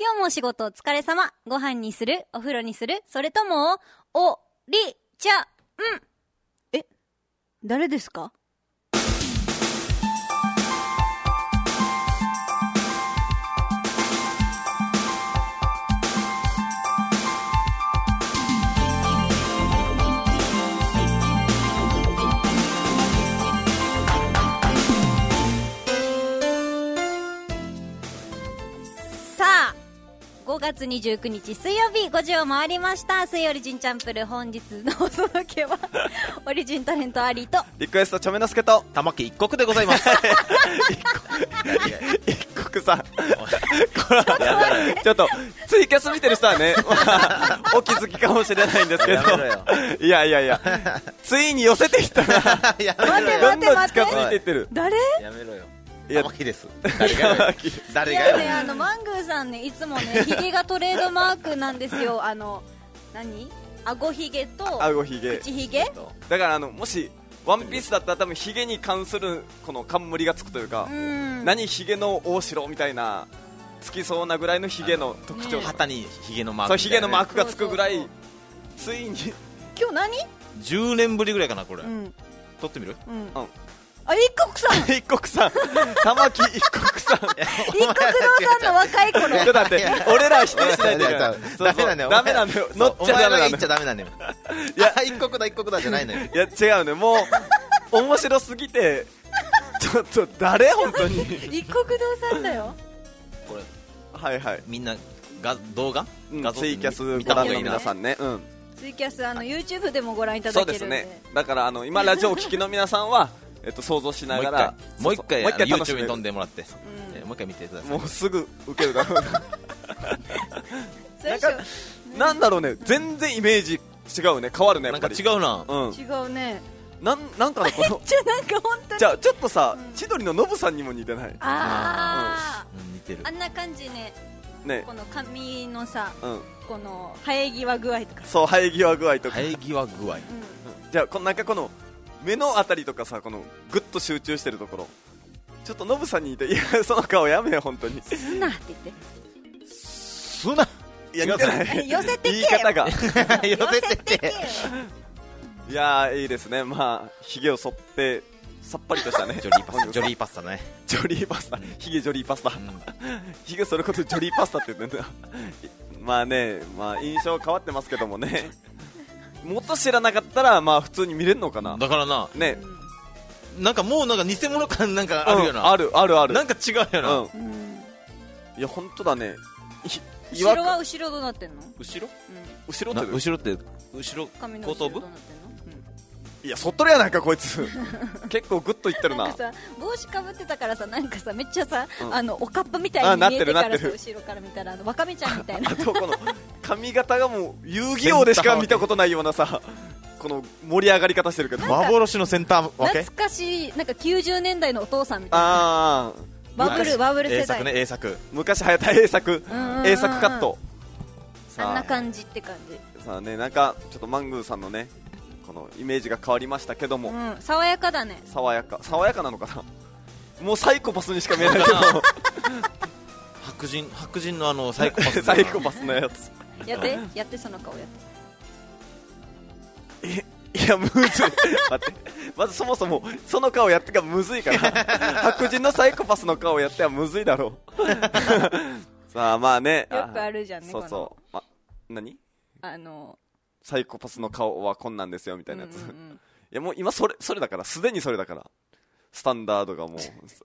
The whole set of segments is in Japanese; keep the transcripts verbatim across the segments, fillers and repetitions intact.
今日もお仕事お疲れ様。ご飯にする？お風呂にする？それとも、お、り、ちゃ、ん。え、誰ですか？ごがつにじゅうくにち水曜日ごじを回りました。水曜オリジンチャンプル、本日のお届けはオリジンタレントアリーとリクエストチョメノスケと玉木一国でございます一国さんこれちょっとツイキャス見てる人はね、まあ、お気づきかもしれないんですけど、いやいやいやついに寄せていったなやめろよどんどん近づいていってる。 誰？ やめろよ。 いや玉木です。誰がよ誰がよいやね、あのマングーさんね、いつもねヒゲがトレードマークなんですよ。あの何？顎ひげと顎ひげ、 口ひげ。 だからあのもしワンピースだったら多分ヒゲに関するこの冠がつくというか、 うん、 何ヒゲの大城みたいなつきそうなぐらいのヒゲの特徴、 ね、 旗にヒゲのマーク、 そうヒゲのマークがつくぐらい、 そうついに今日何？ じゅうねんぶりぐらいかなこれ、 うん、 撮ってみる？ うん、 うん、 あ、一国さん一国さん玉木一国さん一国堂さんの若い頃ちょっと待って、俺ら否定しないでいやダメなんだよ。 ダメなんだよ、乗っちゃダメなんだよ。 言っちゃダメなんだよ。いや一国だ一国だじゃないのよ。 いや違うね、もう面白すぎてちょっと誰本当に一国堂さんだよ。 これはいはい、 みんなが動画、 うん、 画像ツイキャス見ご覧のた方がいいな。 皆さんね、うん、 ツイキャスあの YouTube でもご覧いたそうでだけるんで。 すね。だからあの今ラジオを聞きの皆さんはえっと想像しながらもう一回もう一回楽し YouTube めるに飛んでもらって、 うんえーもう一回見てください。 もうすぐ受けるだろうな最初なんかなんだろうね、全然イメージ違うね、変わるねやなんかっぱり。 違うな。 うん、 違うね。 なんなんかのこのじゃあなんか本当にじゃあちょっとさ、 うん千鳥のノブさんにも似てない？ あうん似てるー、あんな感じね。 ね、 この髪のさ、 うん、 この生え際具合とか、 そう生え際具合とか、 生え際具合。 うじゃあこのなんかこの目のあたりとかさ、このグッと集中してるところ、ちょっとノブさんに似て、いやその顔やめよ本当に。 ん、すなって言っすないや似てない寄せてけよ言い方が寄てせてって寄せてけよ。 いやーいいですね、まあひげを剃ってさっぱりとしたねジョリーパスタジョリーパスタね。 ジョリーパスタ、ひげジョリーパスタ、ひげそれこそジョリーパスタって言ってんだまあね、まあ印象変わってますけどもねもっと知らなかったらまあ普通に見れるのかなだからな、 ね、 なんかもうなんか偽物感なんかあるよな、 うん、あるあるある、 なんか違うよな、 うん、 うん、 いや本当だね、い後ろは後ろどうなってんの？ 後ろ後ろってな後ろって後ろ髪の後頭部後ろどうなってんの？ いやそっとるやないかこいつ結構グッといってるなんなかさ、帽子かぶってたからさ、なんかさめっちゃさ、 うんあのおかっぱみたいあなっに見えてからさ、 てるなってる後ろから見たらあのワカメちゃんみたいなあとこの髪型がもう遊戯王でしか見たことないようなさこの盛り上がり方してるけど、 幻のセンター分け。 懐かしい、なんかきゅうじゅうねんだいのお父さんみたいな、 ああバブルバブル世 A 代作ね A 作昔流行った A 作うんうんうん A 作カットさあんな感じって感じ、 さあね、なんかちょっとマングーさんのねこのイメージが変わりましたけども、 うん、爽やかだね。 爽やか爽やかなのかなもうサイコパスにしか見えないけど白人白人のあのサイコパスサイコパスのやつやってやってその顔やって。 いやむずい待ってまずそもそもその顔やってがむずいから白人のサイコパスの顔やってはむずいだろうさあまあね、 よくあるじゃんね、 そうそう、ま、何あのサイコパスの顔はこんなんですよみたいなやつ、 うんうんうん、 いやもう今それそれだからすでにそれだからスタンダードがもう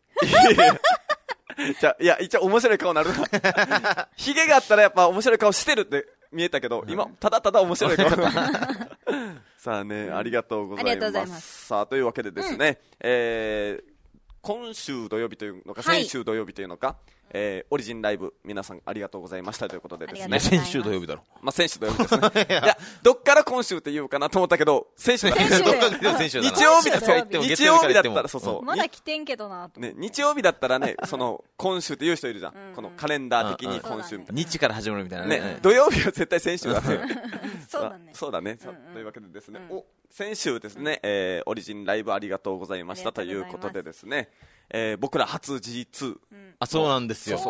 じゃいや一応面白い顔なるなヒゲがあったらやっぱ面白い顔してるって見えたけど、うん、今ただただ面白い顔さあね、うん、ありがとうございます。ありがとうございます。さあというわけでですね、うん、えー、今週土曜日というのか、はい、先週土曜日というのか、えー、オリジンライブ皆さんありがとうございましたということでですね、 先週土曜日だろ、 まあ、先週土曜日ですねいやどっから今週って言うかなと思ったけど先週だ先週どっかで先週だ日曜日だったら日曜日だったらそうそう、 まだ来てんけどなと、 ね、日曜日だったらねその今週って言う人いるじゃん、うんうん、このカレンダー的に今週みたいな、 日から始まるみたいなね、 ね、土曜日は絶対先週だねそうだねそうだね、 うんうん、 というわけでですね、うん、お先週ですね、うん、えー、オリジンライブありがとうございましたということでですね、えー、僕ら初 ジーツー、 うん、あそうなんですよ、 そうそう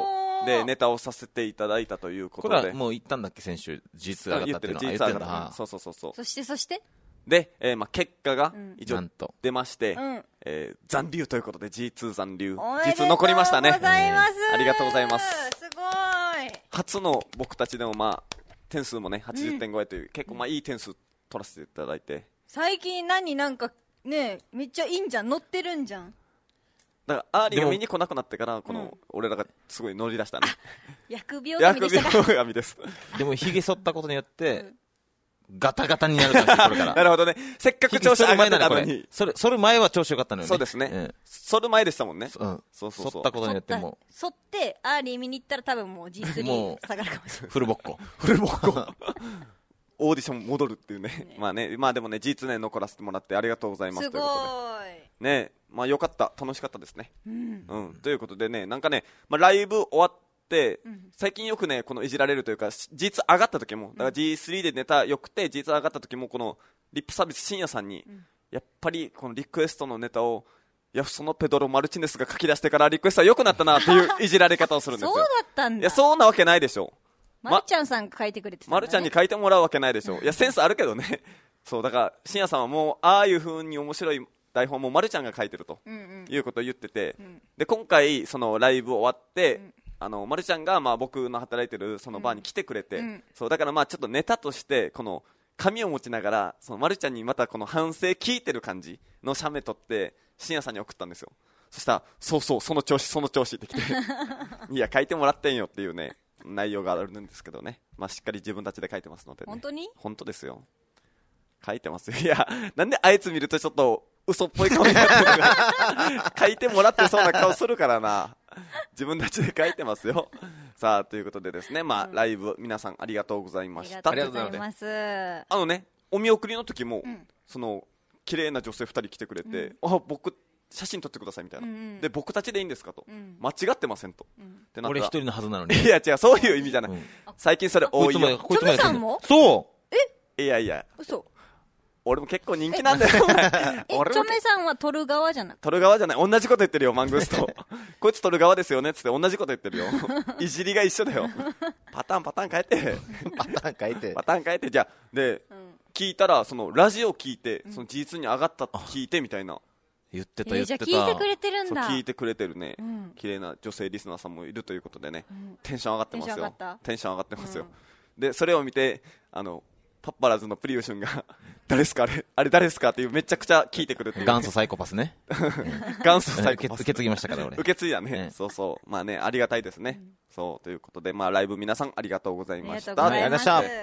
でネタをさせていただいたということで、 これはもう言ったんだっけ先週事実上がったっていうのは言ってる事実上がった、 あ言ってんだそうそうそうそう。 そしてそしてで、えーまあ、結果が一応なんと出まして、 うんえー残留ということで ジーツー 残留、 おめでジーツーとう残りましたね。 ございます、 ありがとうございます。 すごい。 初の僕たちでもまあ点数もねはちじゅってん超えという、うん、結構まあいい点数取らせていただいて、 最近何なんかねめっちゃいいんじゃん、乗ってるんじゃん。 だからアーリーが見に来なくなってからこの、うん、俺らがすごい乗り出したね。 疫病神でしたか。 疫病神です。 でもひげ剃ったことによって、うんガタガタになるからこれからなるほどね。せっかく調子上がってたのに、 それそれ前は調子良かったのよね。 そうですね、うん、それ前でしたもんね。うん、そうそうそう。 剃ったことによっても剃ってアーリー見に行ったら多分もう ジースリー 下がるかもしれない。 フルボッコフルボッコオーディション戻るっていう ね, ねまあねまあでもね ジーツー ね残らせてもらってありがとうございますすごいということでね、まあよかった、楽しかったですね。 うん、 うん、ということでね、なんかね、まあ、ライブ終わってでうん、 最近よくねこのいじられるというか ジーツー 上がった時もだから ジースリー でネタ良くて ジーツー 上がった時もこのリップサービス深夜さんに、うん、やっぱりこのリクエストのネタをいやそのペドロ・マルチネスが書き出してからリクエストは良くなったなっていういじられ方をするんですよ。 そうだったんだ。 いやそうなわけないでしょ。 まるちゃんさんが書いてくれてたんだね。 まるちゃんに書いてもらうわけないでしょ。いやセンスあるけどねそうだから深夜さんはもうああいう風に面白い台本もまるちゃんが書いてると、うんうん、いうことを言ってて、うん、で今回そのライブ終わって、うんあのまるちゃんがまあ僕の働いてるそのバーに来てくれて、うん、そうだからまあちょっとネタとしてこの紙を持ちながらそのまるちゃんにまたこの反省聞いてる感じの写メ撮って深夜さんに送ったんですよ。そしたらそうそうその調子その調子ってきていや書いてもらってんよっていうね内容があるんですけどね、まあ、しっかり自分たちで書いてますので、ね、 本当に本当ですよ、書いてますよ。いやなんであいつ見るとちょっと嘘っぽい顔になってるの書いてもらってそうな顔するからな自分たちで書いてますよ。さあということでですね、まあ、うん、ライブ皆さんありがとうございました。 ありがとうございます。 あのねお見送りの時も、うん、その綺麗な女性ふたり来てくれて、うん、あ僕写真撮ってくださいみたいな、うんうん、で僕たちでいいんですかと、うん、間違ってませんと、うん、ってなったら俺一人のはずなのにいや違うそういう意味じゃない、うん、最近それ多いよ。 チョメさんもそうえいやいや嘘俺も結構人気なんだよえチョメさんは撮る側じゃなくて撮る側じゃない同じこと言ってるよマングースとこいつ撮る側ですよねっつって同じこと言ってるよいじりが一緒だよパターンパターン変えてパターン変えてパターン変えてじゃあで、うん、聞いたらそのラジオ聞いてその ジーツー に上がったって聞いてみたいな言ってた言ってた、 えー、じゃあ聞いてくれてるんだ。 そう聞いてくれてるね、うん、綺麗な女性リスナーさんもいるということでね、うん、テンション上がってますよ。テンション上がってますよ、うん、でそれを見てあのパッパラーズのプリウシュンが誰ですかあれあれ誰ですかっていうめちゃくちゃ聞いてくるっていう、ね、 元祖サイコパスね元祖サイコパス受け継ぎましたから俺受け継いだね、ねそうそうまあねありがたいですね、うん、そうということでまあライブ皆さんありがとうございました。 ありがとうございました。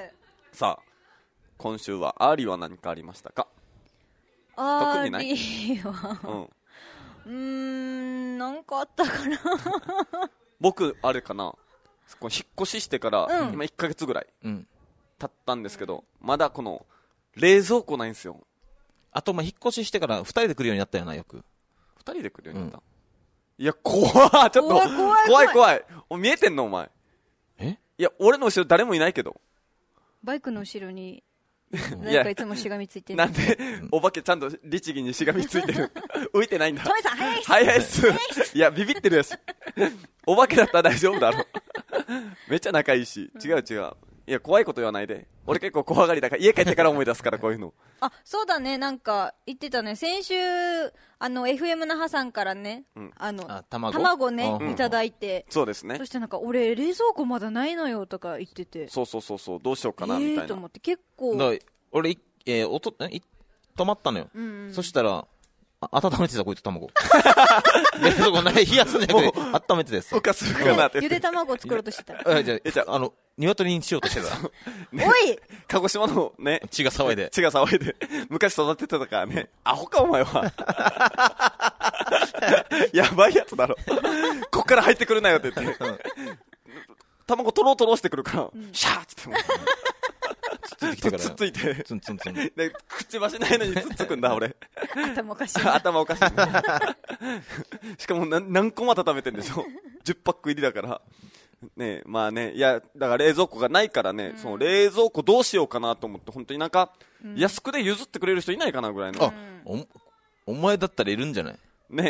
さあ今週はアーリーは何かありましたか。 アーリーはうんうーんなんかあったかな僕あれかなこの引っ越ししてから、うん、今いっかげつぐらい、うん経ったんですけど、まだこの冷蔵庫ないんですよ。 あとまあ引っ越ししてからふたりで来るようになったよなよく。 ふたりで来るようになった、うん、いや怖っちょっと怖い怖い怖い怖いお見えてんのお前。 えいや俺の後ろ誰もいないけどバイクの後ろになんかいつもしがみついてる。 なんでお化けちゃんと律儀にしがみついてる浮いてないんだ。 トメさん早いっす早いっすいやビビってるやしお化けだったら大丈夫だろめっちゃ仲いいし、違う違ういや怖いこと言わないで俺結構怖がりだから家帰ってから思い出すからこういうのあそうだねなんか言ってたね先週あの エフエム 那覇さんからね、うん、あのあ卵, 卵ね、うん、いただいてそうですね。 そしてなんか俺冷蔵庫まだないのよとか言っててそうそうそうそうどうしようかなみたいな、えー、 と思って結構だ俺、えー、おとえ止まったのよ、うんうん、そしたら温めてたこいつ卵冷蔵庫ない冷やすんじゃなくて温めてたやつ浮かするかなってゆで卵を作ろうとしてたらじゃあじゃああの鶏にしようとしてた、 ね、 おい鹿児島のね血が騒いで血が騒いで昔育ててたからねアホかお前はやばいやつだろこっから入ってくるなよって言って、うん、卵とろうとろしてくるから、うん、シャーッつってもつっついてツンツンツンでくちばしないのにつっつくんだ俺頭おかしい頭おかしいしかも何個も温めてんでしょじゅっパック入りだからねえまあねいやだから冷蔵庫がないからね、うん、その冷蔵庫どうしようかなと思って本当になんか、うん、安くで譲ってくれる人いないかなぐらいの、 あおお前だったらいるんじゃないねえ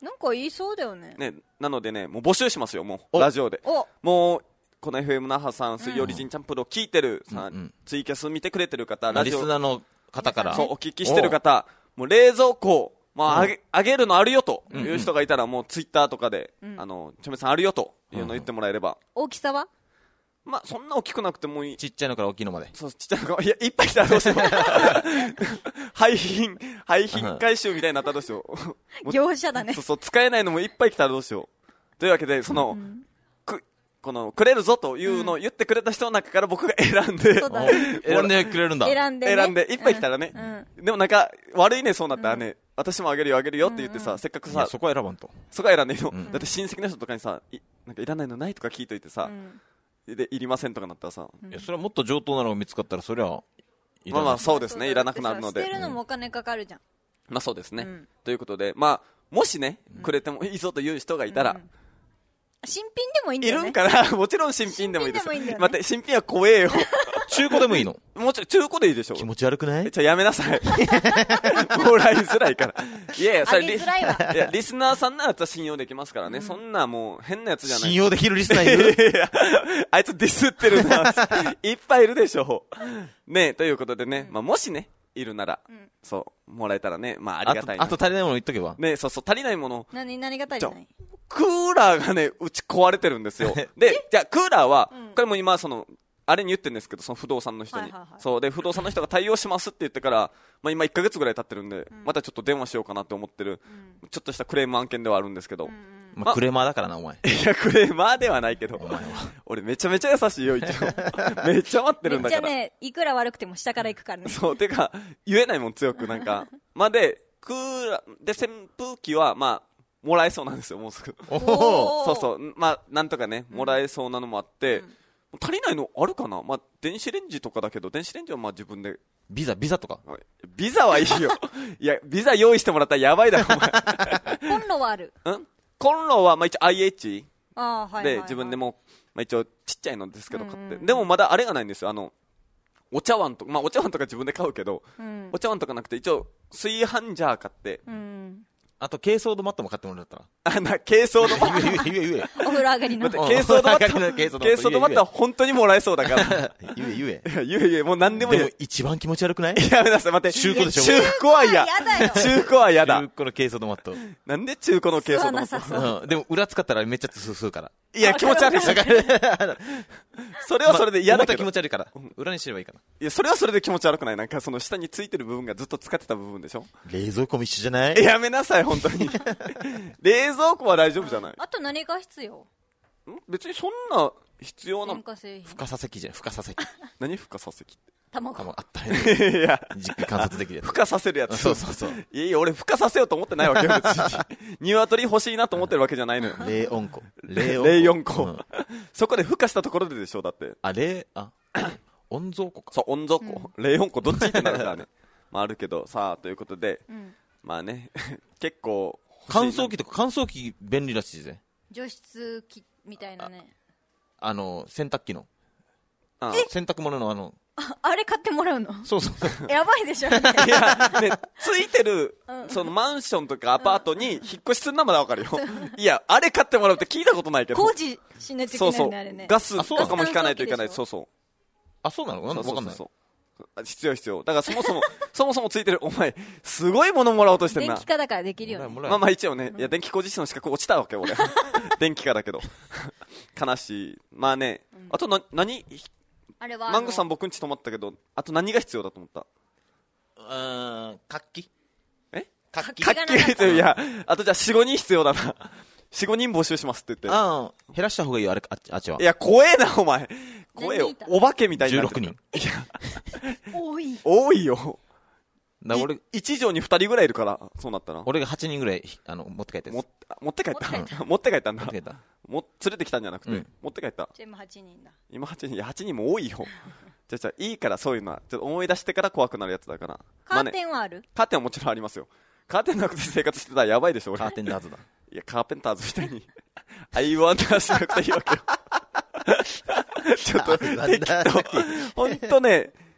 なんか言いそうだよね。 ね、なのでね、もう募集しますよ、もう、 おラジオで。 おもう、この エフエム 那覇さん、水曜リジンチャンプルを聞いてる、さうんうん、 ツイキャス見てくれてる方、 ラリラジオ、 スナーの方から。 そう、お聞きしてる方、もう冷蔵庫、まあ、あげ、あげるのあるよという人がいたら、もうツイッターとかで、 うんあの、ちょめさんあるよというのを言ってもらえれば、 大きさはまあ、そんな大きくなくてもいい。 ちっちゃいのから大きいのまで。 そう、ちっちゃいのが、いや、いっぱい来たらどうしよう。廃品、廃品回収みたいになったらどうしよう。もう業者だねそう。そう、使えないのもいっぱい来たらどうしよう。というわけで、その、 うんく、この、くれるぞというのを言ってくれた人の中から僕が選んで、 そうだお選んでくれるんだ。 選んでね。 選んで、いっぱい来たらね、 うんでもなんか、悪いね、そうなったらね、私もあげるよ、あげるよって言ってさ、せっかくさ、 いやそこは選ばんと。 そこは選んでいいの、 んだって親戚の人とかにさ、い、なんかいらないのないとか聞いといてさう、んで、いりませんとかなったらさ、 いや、それはもっと上等なのが見つかったら、それは、いらないまあまあそうですね、いらなくなるので捨て。るのもお金かかるじゃん。 まあそうですね。 うんということで、まあ、もしね、くれてもいいぞという人がいたら、 うん新品でもいいんだよね。 いるんかなもちろん新品でもいいです。 新品でもいいんだよね待って、新品は怖えよ。 中古でもいいの。 もちろん、中古でいいでしょ。 気持ち悪くないちょ、やめなさい。もらいづらいから。いやいや、それあげづらいわリ、いや、リスナーさんなら信用できますからね。そんなもう、変なやつじゃない。 信用できるリスナーいるいや、あいつディスってるな。いっぱいいるでしょう。ねということでね、まあ、もしね、いるなら、そう、もらえたらね、まあ、ありがたいな。 あと、あと足りないもの言っとけば。 ね、そうそう、足りないもの。 何、何が足りないクーラーがね、うち壊れてるんですよ。で、じゃあ、クーラーは、 うんこれも今、その、あれに言ってるんですけど、その不動産の人に。 はいはいはいそう、で、不動産の人が対応しますって言ってから、まあ今いっかげつぐらい経ってるんで、またちょっと電話しようかなって思ってる、ちょっとしたクレーム案件ではあるんですけど。 まあ、クレーマーだからな、お前。 いや、クレーマーではないけどお前は。 俺めちゃめちゃ優しいよ、一応。めっちゃ待ってるんだから。 めっちゃね、いくら悪くても下から行くからね。 そう、てか、言えないもん、強く、なんか。まあで、クーラー、で、扇風機は、まあ、もらえそうなんですよ、もうすぐ。 おおお。 ーそうそう、まあ、なんとかね、もらえそうなのもあって、 うん足りないのあるかなまあ、電子レンジとかだけど、電子レンジはまあ自分で。 ビザ、ビザとか。 ビザはいいよ。いや、ビザ用意してもらったらやばいだろ、お前。 コンロはある。 んコンロは、まあ一応 アイエイチああ、はいはいはい。 で、自分でも、まあ一応ちっちゃいのですけど買って。 うんうんうんでもまだあれがないんですよ、あの、お茶碗とか、まあお茶碗とか自分で買うけど、 うんお茶碗とかなくて、一応、炊飯ジャー買って、 うん。 あと、珪藻土マットも買ってもらったら。 あ、な、珪藻土マット。 言え言え言えお風呂上がりの。 待って、珪藻土マット。 珪藻土マット珪藻土マットは本当にもらえそうだから。 言え言え。 いや、言え言え、もう何でもで言え。 も一番気持ち悪くないやめなさい、待って。 中古でしょ中古は嫌。 中古は嫌だよ中古は嫌だ中。古の珪藻土マット。 なんで中古のケース吸わなさそう。 うん。でも裏使ったらめっちゃすすうから。 いや、気持ち悪い。それはそれで嫌だけど。 まあ思った気持ち悪いから。裏にすればいいかな。 いや、それはそれで気持ち悪くない。なんかその下についてる部分がずっと使ってた部分でしょ。 冷蔵庫も一緒じゃないやめなさい、本当に。冷蔵庫は大丈夫じゃない。 あと何が必要ん別にそんな必要な電、化製品。 深さ石じゃん、深さ石。 何孵化させきっあ卵。 もうあったね。 て。いや、 じっくり観察できるやつ。 孵化させるやつ。 そうそうそう。 いやいや、俺孵化させようと思ってないわけよ、別に。鶏欲しいなと思ってるわけじゃないのよ。 冷温庫。冷冷四個うんそこで孵化したところででしょ、だって。 あ、冷、あ、温蔵庫か。 そう、温蔵庫。冷温庫、どっちってなるからね。まああるけど、さあ、ということで、 うん。 まあね、結構欲しいな、 乾燥機とか乾燥機便利らしいぜ。 除湿機みたいなね。 あの、洗濯機の。 うん洗濯物のあの、 ああれ買ってもらうのそうそうそう。 やばいでしょ。 いや、ね、ついてるう、んそのマンションとかアパートに引っ越しするのはまだわかるよ。いや、あれ買ってもらうって聞いたことないけど。 工事しないといけそうそうないね、あれね。。 ガスあそうなのとかも引かないといけない。 ガスそうそう。 あ、そうなのなんだわかんない。 そうそうそうあ必要必要。だからそもそも、そもそもついてる、お前、すごいものもらおうとしてんな電気。化だからできるよね。 もらえまあまあ一応ね、いや、電気工事士の資格落ちたわけ、俺。電気科だけど。悲しい。まあね、あとな、何、 あれはあの。 マングさん僕んち泊まったけど、あと何が必要だと思ったうーん、活気え活気活気がなかったいや、あとじゃあよん、ごにん必要だな。よん、ごにん募集しますって言って。 ああ、減らした方がいいよ、あれ、あっちあっちは。 いや、怖えな、お前。怖えよ何人いた。 お化けみたいにじゅうなってるろくにん。 多い。 多いよ。 だから俺、 い一畳に二人ぐらいいるから、そうなったら。 俺がはちにんぐらい、あの、持って帰ったやつ。 もっ持って帰った持って帰持って帰ったんだ持って帰った。 も連れてきたんじゃなくて、 うん持って帰った。 全部はちにんだ。 今はちにん、いや、はちにんも多いよ。じゃあじゃあいいから、そういうのは。ちょっと思い出してから怖くなるやつだから。 カーまあね、 テンはあるカーテンはもちろんありますよ。カーテンなくて生活してたらやばいでしょ、俺。 カーテンダーズだ。 いや、カーペンターズみたいに。アイワンダーしなくていいわけよ。ちょっと、適当。ほんとね、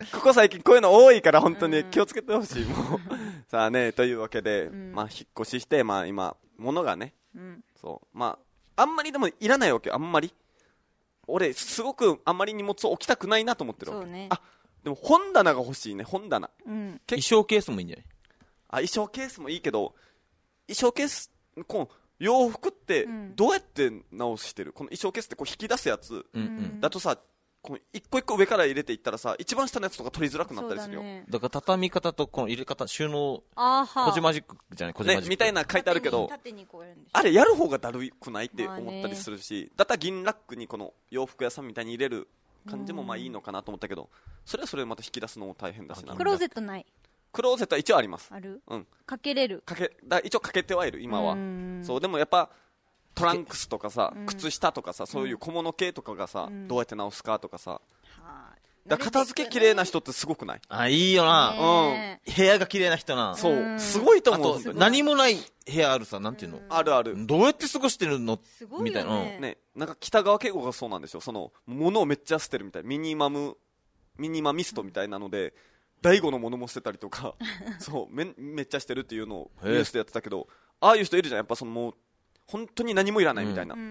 ここ最近こういうの多いから本当に気をつけてほしい、もうさあね、というわけで、うん、まあ引っ越しして、まあ今物がね、うん、そうまああんまりでもいらないわけよ。あんまり俺すごくあんまり荷物を置きたくないなと思ってるわけ。 そうね。 あでも本棚が欲しいね。本棚、 うん、衣装ケースもいいんじゃない？ あ衣装ケースもいいけど、衣装ケースこの洋服ってどうやって直してる、うん、この衣装ケースってこう引き出すやつ、うん、だとさ、この一個一個上から入れていったらさ、一番下のやつとか取りづらくなったりするよ。 だね、 だから畳み方とこの入れ方、収納コジマジックじゃない、コジマジック、 ね、みたいな書いてあるけど、あれやる方がだるくないって思ったりするし、だったら銀ラックにこの洋服屋さんみたいに入れる感じもまあいいのかなと思ったけど、それはそれでまた引き出すのも大変だしな。 クローゼットない？ クローゼットは一応あります。 ある？ うん。 かけれる？ かけだ一応かけてはいる今は。そうでもやっぱトランクスとかさ、靴下とかさ、そういう小物系とかがさ、どうやって直すかとかさ、だ片付け綺麗な人ってすごくない？ あ、いいよな。うん。部屋が綺麗な人な。 そう、すごいと思う。 あと何もない部屋あるさ、なんていうの？ あるある。 どうやって過ごしてるの？ すごいよね。 みたいな。 ね、なんか北川景子がそうなんでしょ。その物をめっちゃ捨てるみたい。ミニマムミニマミストみたいなので。大悟のものも捨てたりとかそうめめっちゃしてるっていうのをニュースでやってたけど、ああいう人いるじゃん。やっぱそのもう本当に何もいらないみたいな、うん、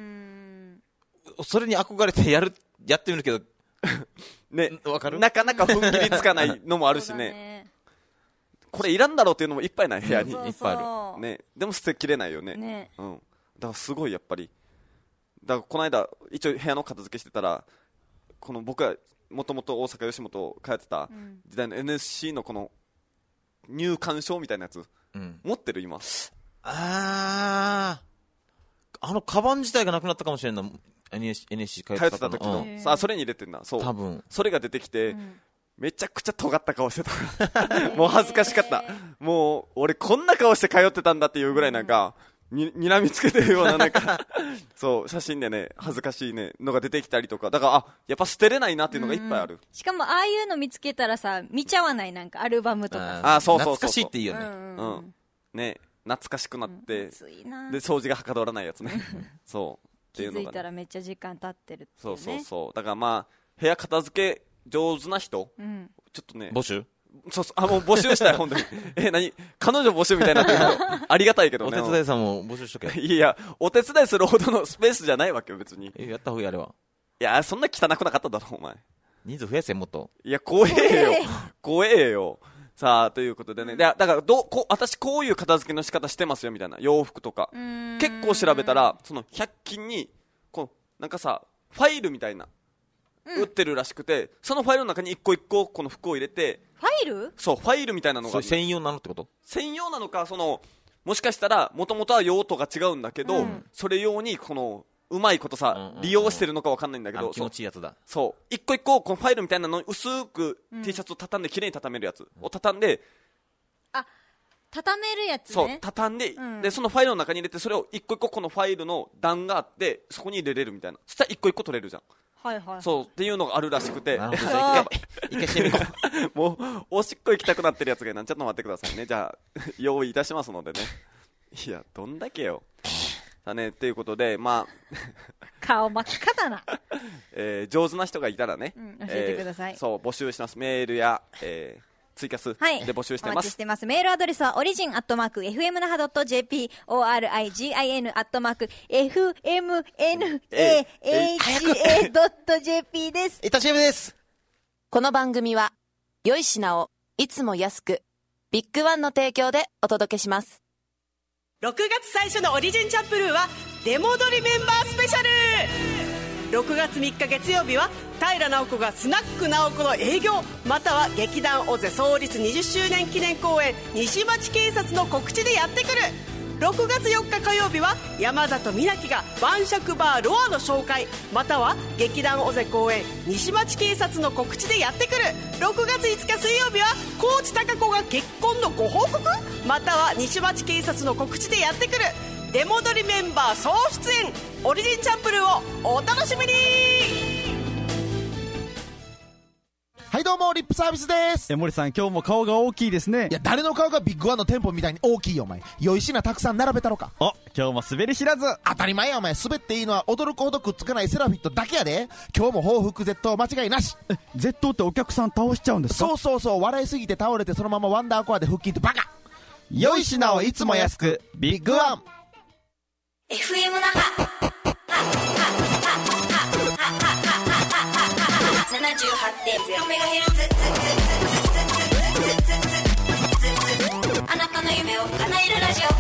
それに憧れてやるやってみるけどね、 わかる？ なかなか踏ん切りつかないのもあるし ね, ねこれいらんだろうっていうのもいっぱいない、部屋にそうそういっぱいある、ね、でも捨てきれないよ ね, ね、 うん、だからすごいやっぱりだからこの間一応部屋の片付けしてたら、この僕はもともと大阪吉本通ってた時代の エヌエスシー のこの入館証みたいなやつ、うん、持ってる今。 あー、あのカバン自体がなくなったかもしれんな。 エヌエスシー 通ってた時の、うん、さあそれに入れてんな。そう、 多分それが出てきて、うん、めちゃくちゃ尖った顔してたもう恥ずかしかった。もう俺こんな顔して通ってたんだっていうぐらいなんか、うん、に睨みつけてるようななんかそう写真でね恥ずかしいねのが出てきたりとか、だからあやっぱ捨てれないなっていうのがいっぱいある、うん、 しかもああいうの見つけたらさ見ちゃわない、なんかアルバムとかああそうそうそう、 懐かしいっていいよね、 うんうんうん、ね懐かしくなって、 うん、 で掃除がはかどらないやつねそうっていうのが、ね、 気づいたらめっちゃ時間経ってるっていう、ね、 そうそうそう。だからまあ部屋片付け上手な人、うん、ちょっとね募集そうそう、あ、もう募集したい、本当に。え、何彼女募集みたいになってるけど、ありがたいけどね。 お手伝いさんも募集しとけ。 いや、お手伝いするほどのスペースじゃないわけよ、別に。 え、やった方がいい、あれは。 いや、そんな汚くなかっただろ、お前。 人数増やせ、もっと。 いや、怖えよ。怖えよ。さあ、ということでね。でだから、どこ、私こういう片付けの仕方してますよ、みたいな。洋服とか。結構調べたら、その、ひゃく均に、こう、なんかさ、ファイルみたいな。売ってるらしくて、そのファイルの中に一個一個この服を入れて、 ファイル？ そう、ファイルみたいなのが、 それ専用なのってこと？ 専用なのか、そのもしかしたらもともとは用途が違うんだけど、うん、それ用にこのうまいことさ、うんうんうん、利用してるのかわかんないんだけど、 気持ちいいやつだ。 そう一個一個このファイルみたいなのに薄く T シャツを畳んできれいに畳めるやつを畳んで、 あ、畳めるやつね。 そう畳んで、うん、でそのファイルの中に入れて、それを一個一個このファイルの段があってそこに入れれるみたいな。そしたら一個一個取れるじゃん。 はいはいはい、 そうっていうのがあるらしくて、 一回してみようもうおしっこ行きたくなってるやつがいな、ちょっと待ってくださいね。じゃあ用意いたしますのでね。いやどんだけよさあね、ということで、まあ顔真っ赤だな、 えー、上手な人がいたらね、 うん、教えてください、 えー、そう募集してます。メールや、えーツイキャスで募集してます、はい、お待ちしてます。メールアドレスはオリジンアットマーク エフエムナハドットジェーピー オーアールアイジーアイエヌ アットマーク エフエムエヌエーエイチエー ドットジェーピー です。 いたチームです。 この番組は良い品をいつも安くビッグワンの提供でお届けします。 ろくがつ最初のオリジンチャップルーは出戻りメンバースペシャル。ろくがつみっか月曜日は平直子がスナック直子の営業、または劇団オゼ創立にじゅっしゅうねん記念公演西町警察の告知でやってくる。ろくがつよっか火曜日は山里美奈が晩酌バーロアの紹介、または劇団オゼ公演西町警察の告知でやってくる。ろくがついつか水曜日は高知貴子が結婚のご報告、または西町警察の告知でやってくる。出戻りメンバー総出演、オリジンチャンプルーをお楽しみに。 はいどどうもリップサービスです。 え森さん今日も顔が大きいですね。 いや誰の顔がビッグワンの店舗みたいに大きいよお前。良い品たくさん並べたろか。 お今日も滑り知らず。 当たり前やお前。滑っていいのは驚くほどくっつかないセラフィットだけやで。今日も報復絶倒間違いなし。 え絶倒ってお客さん倒しちゃうんですか？ そうそうそう。笑いすぎて倒れてそのままワンダーコアで腹筋ってバカ。 良い品をいつも安くビッグワン。 エフエム 那覇 ななじゅうはちてんゼロメガヘルツ あなたの夢を叶えるラジオ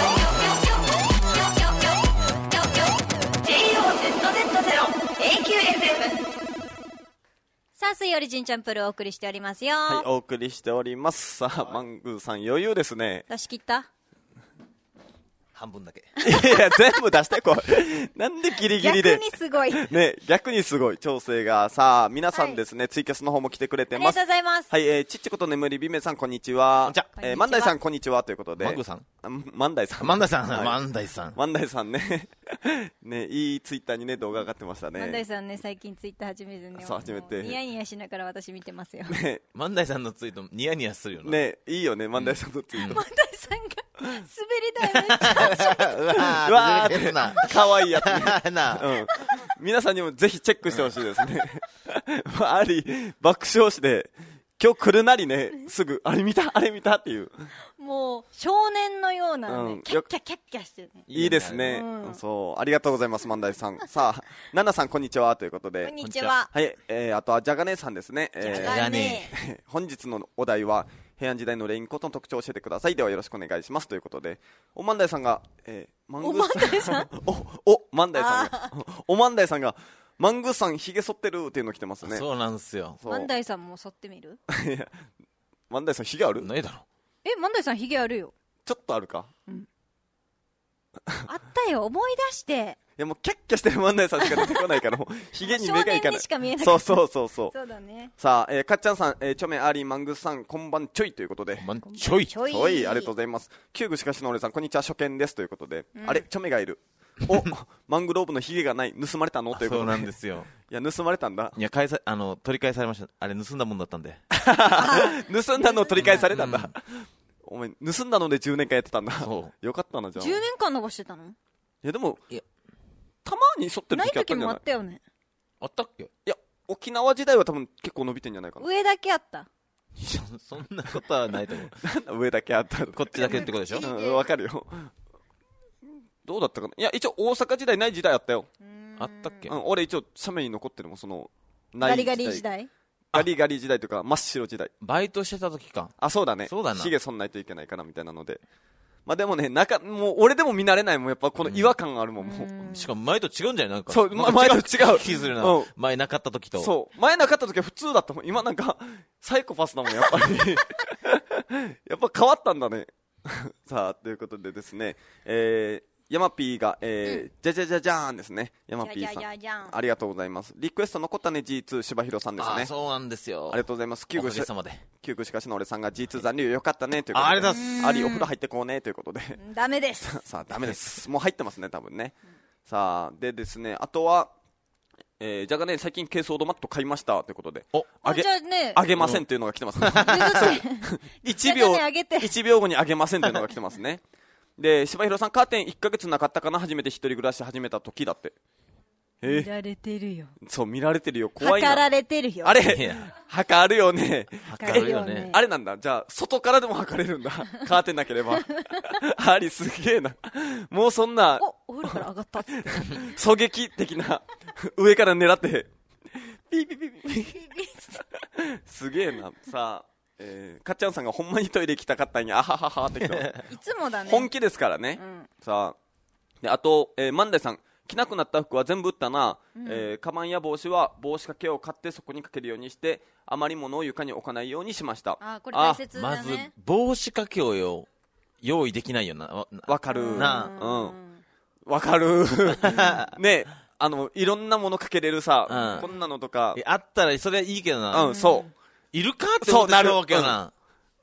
ジェイオーゼットゼットゼロ エーキューエフエム。 さあ水曜日ジンチャンプルをお送りしておりますよ。 はい、お送りしております。さあマングーさん余裕ですね。 出し切った？ 半分だけ。 いや全部出してこい。なんでギリギリで逆にすごいね、逆にすごい調整が。さあ皆さんですね、はい、ツイキャスの方も来てくれてます。 ありがとうございます。 はい、えー、ちっちこと眠りびめさんこんにちは。こんにちは。えー、万代さんこんにちはということで。 マングーさん？ 万代さん。 万代さん、 はい、 万代さん。 万代さんね。ね、いいツイッターにね動画上がってましたね。 万代さんね最近ツイッター始めてね。 そう始めて。 ニヤニヤしながら私見てますよ。 ね、 万代さんのツイートニヤニヤするよね。 ね、いいよね万代さんのツイート。 万代さんが滑り台めっちゃうわうわーな可愛いやつ、ね。 な、 うん。皆さんにもぜひチェックしてほしいですね。あり爆笑して今日来るなりねすぐあれ見たあれ見たっていう。 もう少年のようなね、 うん、 キャッキャキャッキャしてね。 いいですね、うん、そうありがとうございます万代さん。さあナナさんこんにちはということで。 こんにちは。 はい、えー、あとはジャガネさんですね。 ジャガネ、 えー、本日のお題は平安時代のレインコートの特徴を教えてください。ではよろしくお願いしますということで、お万代さんが、えー、マングーさんおお万代さんがお万代さんがマングーさんひげ剃ってるっていうの来てますね。 そうなんですよ。 万代さんも剃ってみる？ いや万代さんひげある？ ないだろ。 え万代さんひげあるよ。 ちょっとあるか、 うん、あったよ思い出して。 いやもうキャッキャしてる万代さんしか出てこないからもうひげに目がいかない。 少年にしか見えなかった。 そうそうそうそう。 そうだね。 さあ、えー、かっちゃんさん、えー、チョメアーリーマングーさんこんばんちょいということで。 こんばんちょいちょいちょいありがとうございます。キューブしかしの俺さんこんにちは初見ですということで、うん、あれチョメがいる。おマングローブのヒゲがない盗まれたのということで。 そうなんですよ。 いや盗まれたんだ。 いや返さあの取り返されました。あれ盗んだもんだったんで。 盗んだのを取り返されたんだ。うん、お前盗んだのでじゅうねんかんやってたんだ。 そうよかったなじゃあ。 じゅうねんかん伸ばしてたの？ いやでもいやたまに剃ってる時あったんじゃない？ない時もあったよね。 あったっけ？ いや沖縄時代は多分結構伸びてんじゃないかな。 上だけあった。 そんなことはないと思う。 なんだ上だけあった。 こっちだけってことでしょ？ うんわかるよ。どうだったかな。いや一応大阪時代ない時代あったよ。 あったっけ？ うん、俺一応写メに残ってるもんそのない時代。ガリガリ時代？ ガリガリ時代というか真っ白時代。 バイトしてた時か。 あそうだね。 そうだな。 ヒゲ剃んないといけないからみたいなので。まあでもね中もう俺でも見慣れないもんやっぱこの違和感があるもん、うん、もう。 しかも前と違うんじゃないなんか。 そう、ま、前と違う。 気するな、うん。前なかった時と。 そう。前なかった時は普通だったもん。今なんかサイコパスだもんやっぱり。やっぱ変わったんだね。さあということでですね。えーヤマピーが、えーうん、じゃじゃじゃじゃーんですね。ヤマピーさん。じゃじゃじゃじゃん。ありがとうございます。リクエスト残ったね ジーツー 柴弘さんですね。 あ、そうなんですよ。 ありがとうございます。キューグし、キューグしかしの俺さんが ジーツー 残留よかったねということで。 ありがとうございます。 ありお風呂入ってこうねということで。 ダメです。 さあ、ダメです。もう入ってますね、多分ね。さあ、でですね、あとは、えー、じゃがね、最近軽装ドマット買いましたということで。 お、 あげ、 じゃあね、 あげませんというのが来てますね。いちびょう、いちびょうごにあげませんというのが来てますね。で柴弘さんカーテンいっかげつなかったかな初めて一人暮らし始めた時だって。 えー、見られてるよ。 そう見られてるよ怖いな。 測られてるよ。 あれ測るよね。 測るよね。 あれなんだじゃあ外からでも測れるんだカーテンなければ。ありすげえな。もうそんなおお風呂から上がったっつって狙撃的な上から狙ってピーピーピーピーピーすげえな。さあえー、かっちゃんさんがほんまにトイレ行きたかったんやあはははって人いつもだね本気ですからね、うん、さあであと、えー、万代さん着なくなった服は全部売ったな、うんえー、カバンや帽子は帽子掛けを買ってそこにかけるようにしてあまり物を床に置かないようにしました。 あこれ大切だね。 まず帽子掛けをよ用意できないよな。 わかるなうんわかるねあのいろんなものかけれるさ、うん、こんなのとかあったらそれはいいけどな。 うんそういるかって思ってしまうわけよな、 うん、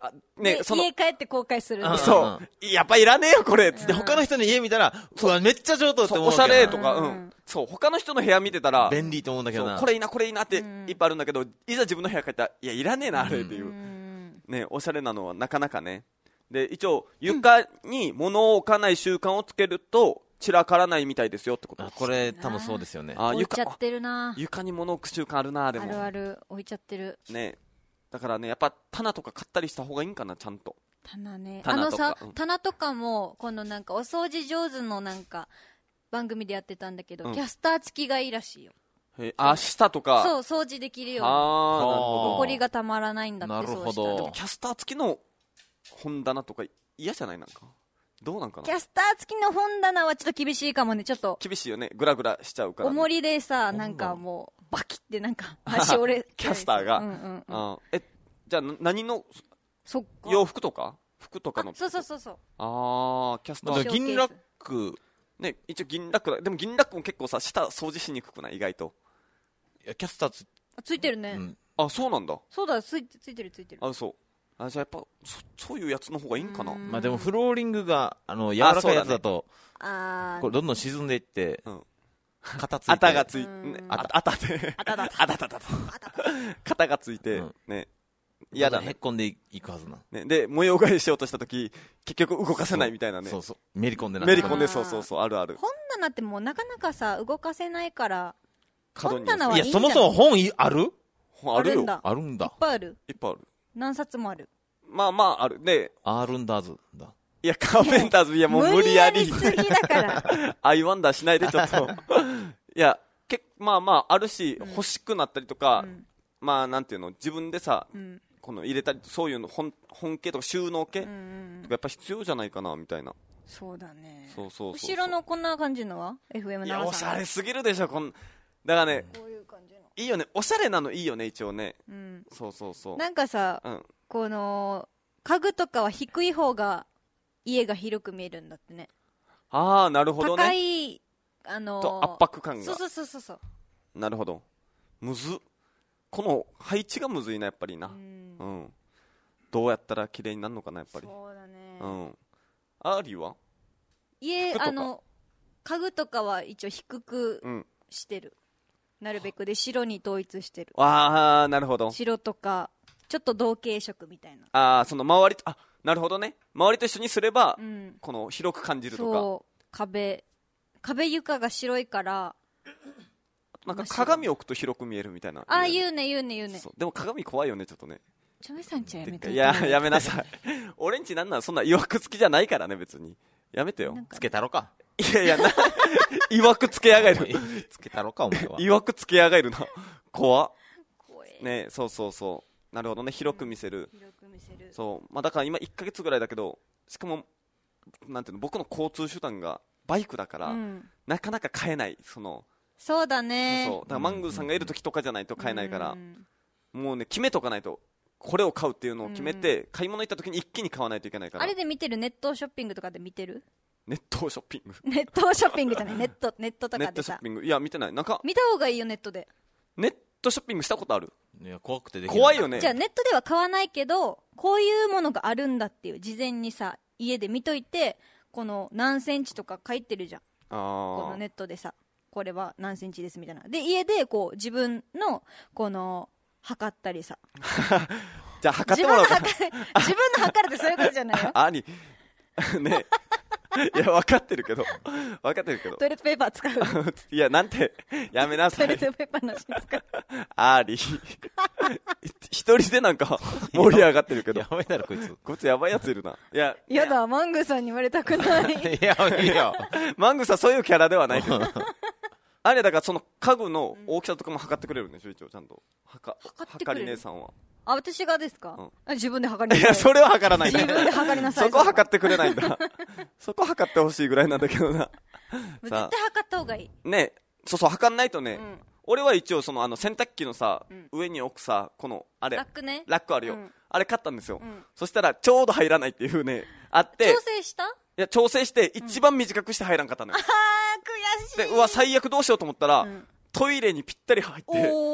あね、 でその家帰って後悔するんだよ。 そう。やっぱいらねえよ、これ。つってで、他の人の家見たら、うわめっちゃ上等ってそう、 思うけどな。 おしゃれとか、 ううんん。そう、他の人の部屋見てたら、 便利と思うんだけどな。 そうこれいいな、これいいなっていっぱいあるんだけど、いざ自分の部屋帰ったら、いや、いらねえな、あれっていう。ね、おしゃれなのはなかなかね。で、一応、床に物を置かない習慣をつけると、散らからないみたいですよってことあこれ多分そうですよね。 あ置いちゃ床ってるな。 床に物を置く習慣あるな、でも。 あるある、置いちゃってる。 ね。だからね、やっぱ棚とか買ったりした方がいいんかな、ちゃんと。 棚ね。あ棚とかのさ、 うん棚とかも、このなんかお掃除上手のなんか、番組でやってたんだけど、 うんキャスター付きがいいらしいよ。 へあ、下とか。 そう、掃除できるように。 あー、なるほど。 ほこりがたまらないんだって、 なるほどそうしたらでもキャスター付きの本棚とか嫌じゃないなんか。どうなんかな。 キャスター付きの本棚はちょっと厳しいかもね。ちょっと、 厳しいよね。グラグラしちゃうから、ね。 重りでさ、なんかもう、バキってなんか、足折れ。 キャスターが。 うんうんうん。 あーえ、じゃあな何のそっか。 洋服とか服とかの。 あそうそうそうそう。 あー、キャスタまあ、 ー。 銀ラック、 ね、一応銀ラックだ。でも銀ラックも結構さ、下掃除しにくくない意外と。 いやキャスターつ、 あついてるね。 うん、 あ、そうなんだ。 そうだ、ついてついてるついてる。 あ、そう。あ、じゃあやっぱ、そ、そういうやつの方がいいんかな。 うんまあでもフローリングが、あの、柔らかいやつだと、 あこれどんどん沈んでいって、 うん型ついて。 あたがつい、 うんね、あた、あたで。 あただあたたたた。肩がついてうん、 ね。嫌だへっね。 こんでいくはずな。 ね。で、模様替えしようとしたとき、結局動かせないみたいなねそ。うそう。めり込んでなめり込んで、 あーそうそうそう、あるある。 本棚ってもうなかなかさ、動かせないから、 角に本棚はいいや、 んじゃないそもそも本いあるあるよ。 あるんだあるんだいっ。ぱいある。 いっぱいある。 何冊もある。 まあまあある。で、 アールンダーズだ。 いや、カーペンターズ、いや、もう無理やり。 無理やりすぎだから。 アイワンダーしないで、ちょっと。いや、けまあまあ、あるし、欲しくなったりとか、 うんまあ、なんていうの、自分でさ、 うん。 この入れたり、そういうの、本、本系とか収納系、 うんうんとかやっぱ必要じゃないかな、みたいな。 そうだね。 そうそうそうそう後ろのこんな感じのは エフエムいや、 長おしゃさん。 れすぎるでしょ、こん、だからね、 こういう感じの。 いいよね。おしゃれなのいいよね、一応ね。 うん。 そうそうそう。 なんかさ、 うん。 この、家具とかは低い方が、家が広く見えるんだってね。 ああ、なるほど高ね。 い、あのーと圧迫感がそうそうそうそうそう。 なるほど。むずっ。この配置がむずいな、やっぱりな。 ううんん。どうやったら綺麗になるのかな、やっぱり。 そうだね。 うん。アーリーは家、 服とかあの、家具とかは一応低くうん。 してる。なるべくで白に統一してる。 ああ、なるほど。 白とか、ちょっと同系色みたいな。 ああ、その周りと、あ、なるほどね。周りと一緒にすれば、 うん。 この広く感じるとか。 そう、壁。壁床が白いから、 なんか鏡置くと広く見えるみたいな。 ああ、 う言うね、言うね、言うね。 そうでも鏡怖いよね、ちょっとね。 ちょめさんちはやめといて。 いや、やめなさい。俺んちなんなんそんな曰く付きじゃないからね、別に。やめてよな。んかつけたろか。 いやいや、な、曰く付けやがる。 つけたろか、お前は。 曰く付けやがるな。怖っ。 怖えね、そうそうそう。なるほどね、広く見せる。 広く見せる。 そう。まあだから今いっかげつぐらいだけど、しかも、なんていうの、僕の交通手段がバイクだから、 うん。 なかなか買えない。その、 そうだね。 そう。だからマングーさんがいる時とかじゃないと買えないからう、んもうね、決めとかないと、これを買うっていうのを決めて、買い物行った時に一気に買わないといけないから。 あれで見てるネットショッピングとかで見てるネットショッピング。 ネットショッピングじゃない、ネット、ネットとネかでさ。 ットショッピング。いや、見てない。なんか、 見た方がいいよ、ネットで。 ネットショッピングしたことあるいや、怖くてできない。 怖いよね。 じゃあネットでは買わないけど、こういうものがあるんだっていう、事前にさ、家で見といて、この何センチとか書いてるじゃん。こあのーネットでさ、これは何センチですみたいな。で、家でこう、自分の、この、測ったりさ。 じゃあ、測って自分のもらおうか測る、自分の測るってそういうことじゃないよ。 な。兄。ね。いや、分かってるけど。分かってるけどト。イレットペーパー使う。 いや、なんて、やめなさいトイレッ。トペーパーなしに使う。 アーリー。一人でなんか盛り上がってるけどや。ばいだろ、こいつ。 こいつやばいやついるな。いや、 やだ、マングーさんに言われたくない。 いや、いいよ。 マングさんそういうキャラではないけど。あれだからその家具の大きさとかも測ってくれるんでしょ、一応ちゃんと。はか、 測ってくれる測り姉さんは。 あ、私がですか、 うんあ自分で測りなさい。 いや、それは測らないんだ。 自分で測りなさい。 そこは測ってくれないんだ。そこ測ってほしいぐらいなんだけどな。 絶対測った方がいい。 ね、そうそう、測んないとね、 うん俺は一応そのあの洗濯機のさ、 ん上に置くさ、この、あれ、 ラックね。 ラックあるよ。 うんあれ買ったんですよ、 んそしたらちょうど入らないっていうね、あって、 調整したいや、調整して一番短くして入らんかったのよ。 あー、悔しい。 で、うわ、最悪どうしようと思ったら、 んトイレにぴったり入って、 おーそう、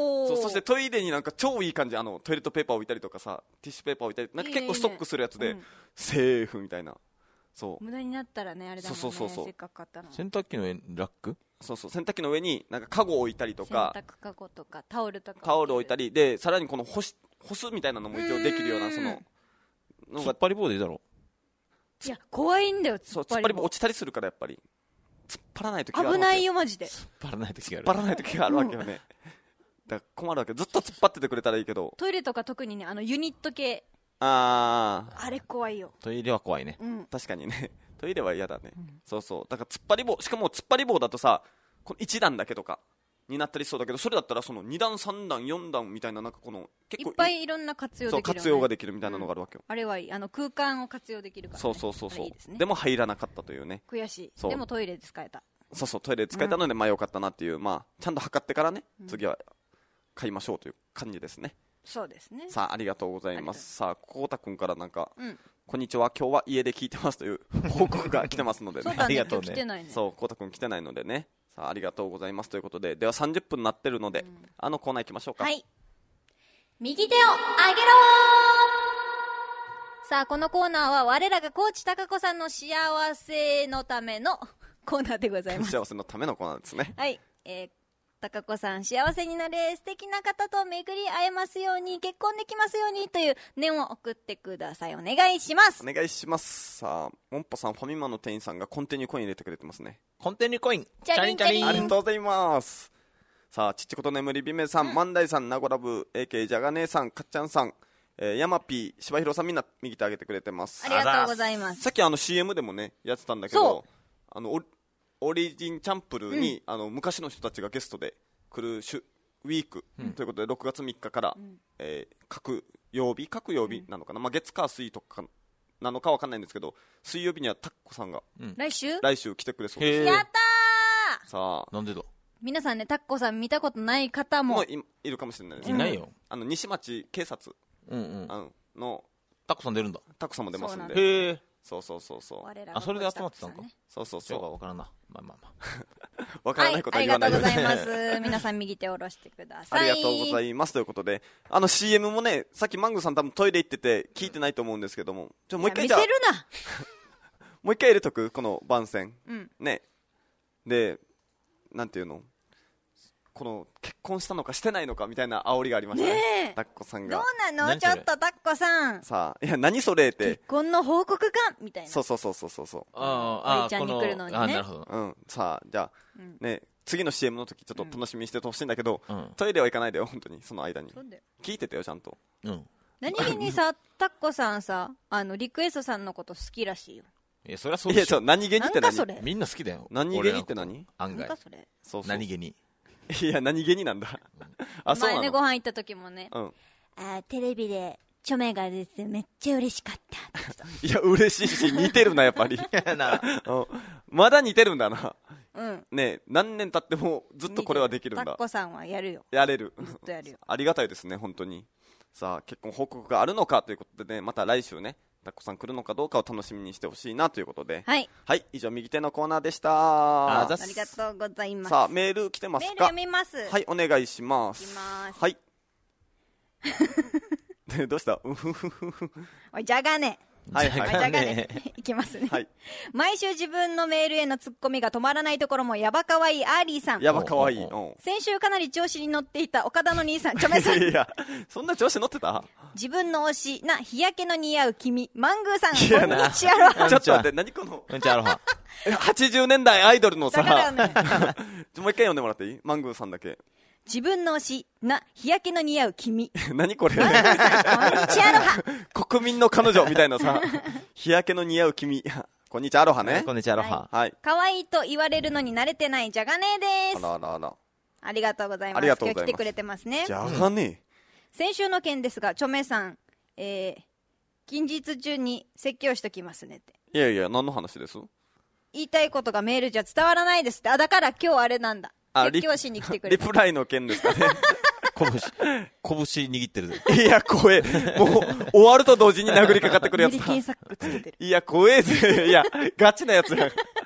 そしてトイレになんか超いい感じ、あのトイレットペーパー置いたりとかさ、ティッシュペーパー置いたり、なんか結構ストックするやつで、 いいねいいねセーフみたいな。そう無駄になったらね、あれだもんね。 そうそうそうそうせっかく買ったの。 洗濯機の上にラックそうそう、洗濯機の上になんかカゴ置いたりとか、 洗濯カゴとかタオルとかタオル置いたり。 りで、さらにこの干し干すみたいなのも一応できるような、そののが、 突っ張り棒でいいだろ。 いや怖いんだよ、 そう突っ張り棒。 突っ張り棒落ちたりするから、やっぱり突っ張らない時があるわけ。 危ないよマジで。 突っ張らない時がある。 突っ張らない時があるわけよね。だから困るわけ。ずっと突っ張っててくれたらいいけど、 トイレとか特にね、あのユニット系、 あーあれ怖いよ。 トイレは怖いね。 うん。 確かにね、トイレは嫌だね、そうそう、だから突っ張り棒、しかも突っ張り棒だとさ、このいち段だけとかになったりしそうだけど、それだったらそのに段さん段よん段みたいな、なんかこの結構いっぱいいろんな活用できるよね。 そう活用ができるみたいなのがあるわけよ、 あれはいい。あの空間を活用できるから、ね。 そうそうそうそう、 あれいいですね。 でも入らなかったというね、 悔しい。 そうでもトイレで使えた。 そうそう、トイレで使えたのでまあよかったなっていう、まあちゃんと測ってからね、次は買いましょうという感じですね。 そうですね。 さあありがとうございます。さあこうたくんからなんか、 うん。 こんにちは、今日は家で聞いてますという報告が来てますのでねそうだね、 ありがとうね今日来てないね。 そう、こうたくん来てないのでね。さあ、ありがとうございますということで、ではさんじゅっぷんになってるので、あのコーナー行きましょうか。 はい。右手を上げろー。さあ、このコーナーは我らが高知貴子さんの幸せのためのコーナーでございます。 幸せのためのコーナーですね。 はい。えー、貴子さん幸せになれ、素敵な方と巡り会えますように、結婚できますようにという念を送ってください。お願いします。 お願いします。さあ、モンポさん、ファミマの店員さんがコンティニューコイン入れてくれてますね。 コンテニューコイン。 チャリンチャリンありがとうございます。さあ、ちっちこと眠りびめさん、万代さん、名古屋部、エーケー ジャガネーさん、かっちゃんさん、えー、ヤマピー、柴広さん、みんな右手上げてくれてます。 ありがとうございます。 さっきあの シーエム でもね、やってたんだけそど、あの、オオリジンチャンプルーに、あの、昔の人たちがゲストで来る週ウィーク、ということで、ろくがつみっかから、えー各曜日、各曜日なのかな、まあ、月火水とかなのかわかんないんですけど、水曜日にはタッコさんが来週来週来てくれそうです。 へーやったー。 さあ、 なんでだ皆さんね、タッコさん見たことない方ももう、いいるかもしれないですね。 いないよ。 あの西町警察うんうん。 あののタコさん出るんだ。 タコさんも出ますんで、 そうなんへえ。 そうそうそうそう我らがあ、それで集まってたんか高知貴子さんね。 そうそうそうか、 そわからんな。まあまあまあ。 う、わからないことははい、 言わないありがとうございす。 ます。皆さん右手を下ろしてください。 ありがとうございますということで、あの シーエム もね、さっきマングーさん多分トイレ行ってて聞いてないと思うんですけども、ちょもう一回じゃあいや見せるな。 もう一回入れとく、この番宣。 うん。 ね。で、なんていうの、この結婚したのかしてないのかみたいな煽りがありましたね。 ねえタッコさんどが。 うなの何それちょっとタッコさん。 さあ、いや、何それって結。婚の報告かみたいな。 そうそうそうそうそうそう。 ああ、 おいちゃんに来るのにねあ、なるほど。 うん、さあ、じゃあ、 うんね、次の シーエム の時ちょっと楽しみにしててほしいんだけど、 うんトイレは行かないでよ、本当に、その間に。 そうだよ。 聞いててよ、ちゃんと。 うん。 何気にさ、タッコさんさ、あの、リクエストさんのこと好きらしいよ。 いや、そりゃそういや、ちょ、 でしょ。 何気にって何なんかそれ。 みんな好きだよ。 何気にって何俺らのこと案外なんか。それ。 そうそう。 何気に。 いや、何気になんだ。あ、そう前ね、ごなの。 飯行った時もね、 うん。 あーテレビで、チョメが出てめっちゃ嬉しかったって言ってた。 いや、嬉しいし、似てるな、やっぱり。 なうんまだ似てるんだな。 うん。 ね何年経ってもずっとこれはできるんだタッ。コさんはやるよ。 やれる。 ずっとやるよ。 ありがたいですね、本当に。さあ、結婚報告があるのかということでね、また来週ね、タッコさん来るのかどうかを楽しみにしてほしいなということで。 はい。 はい、以上、右手のコーナーでした。 あざっすありがとうございます。 さあ、メール来てますか？ メール読みます。 はい、お願いします。 いきますはい。でどうしたうふふふふ。 おい、じゃがね。 はいはいおい、じゃがね。いきますね。 はい。 毎週自分のメールへのツッコミが止まらないところもやばかわいいアーリーさん。 やばかわいい。 おううん先週かなり調子に乗っていた岡田の兄さん、チョメさん。 いや、そんな調子乗ってた？ 自分の推しな日焼けの似合う君、マングーさん、 いやなこんにちは。 ちょっと待って、何この、 うんちゃアロハ。 えはちじゅうねんだいアイドルのさ、 だからね、 ちょもう一回読んでもらっていい？マングーさんだけ。 自分の推しな日焼けの似合う君、 何これマングーさん、こんにちはアロハ。 国民の彼女みたいなさ、日焼けの似合う君。こんにちは、アロハねこ。んにちはアロハ。 はい。 可愛いと言われるのに慣れてないじゃがねであす。 らあらあら。 ありがとうございます。 ありがとうございます今日来てくれてますねじ。ゃがね。 先週の件ですが、チョメさん、えー、近日中に説教しときますねって。 いやいや、何の話です？ 言いたいことがメールじゃ伝わらないですって。あ、だから今日あれなんだ。 あ説教しに来てくれた。 リプライの件ですかね。 拳、拳握ってるぜ。 いや、怖え。もう、終わると同時に殴りかかってくるやつだ。 メリケンサックつけてる。 いや、怖えぜ。いや、ガチなやつや。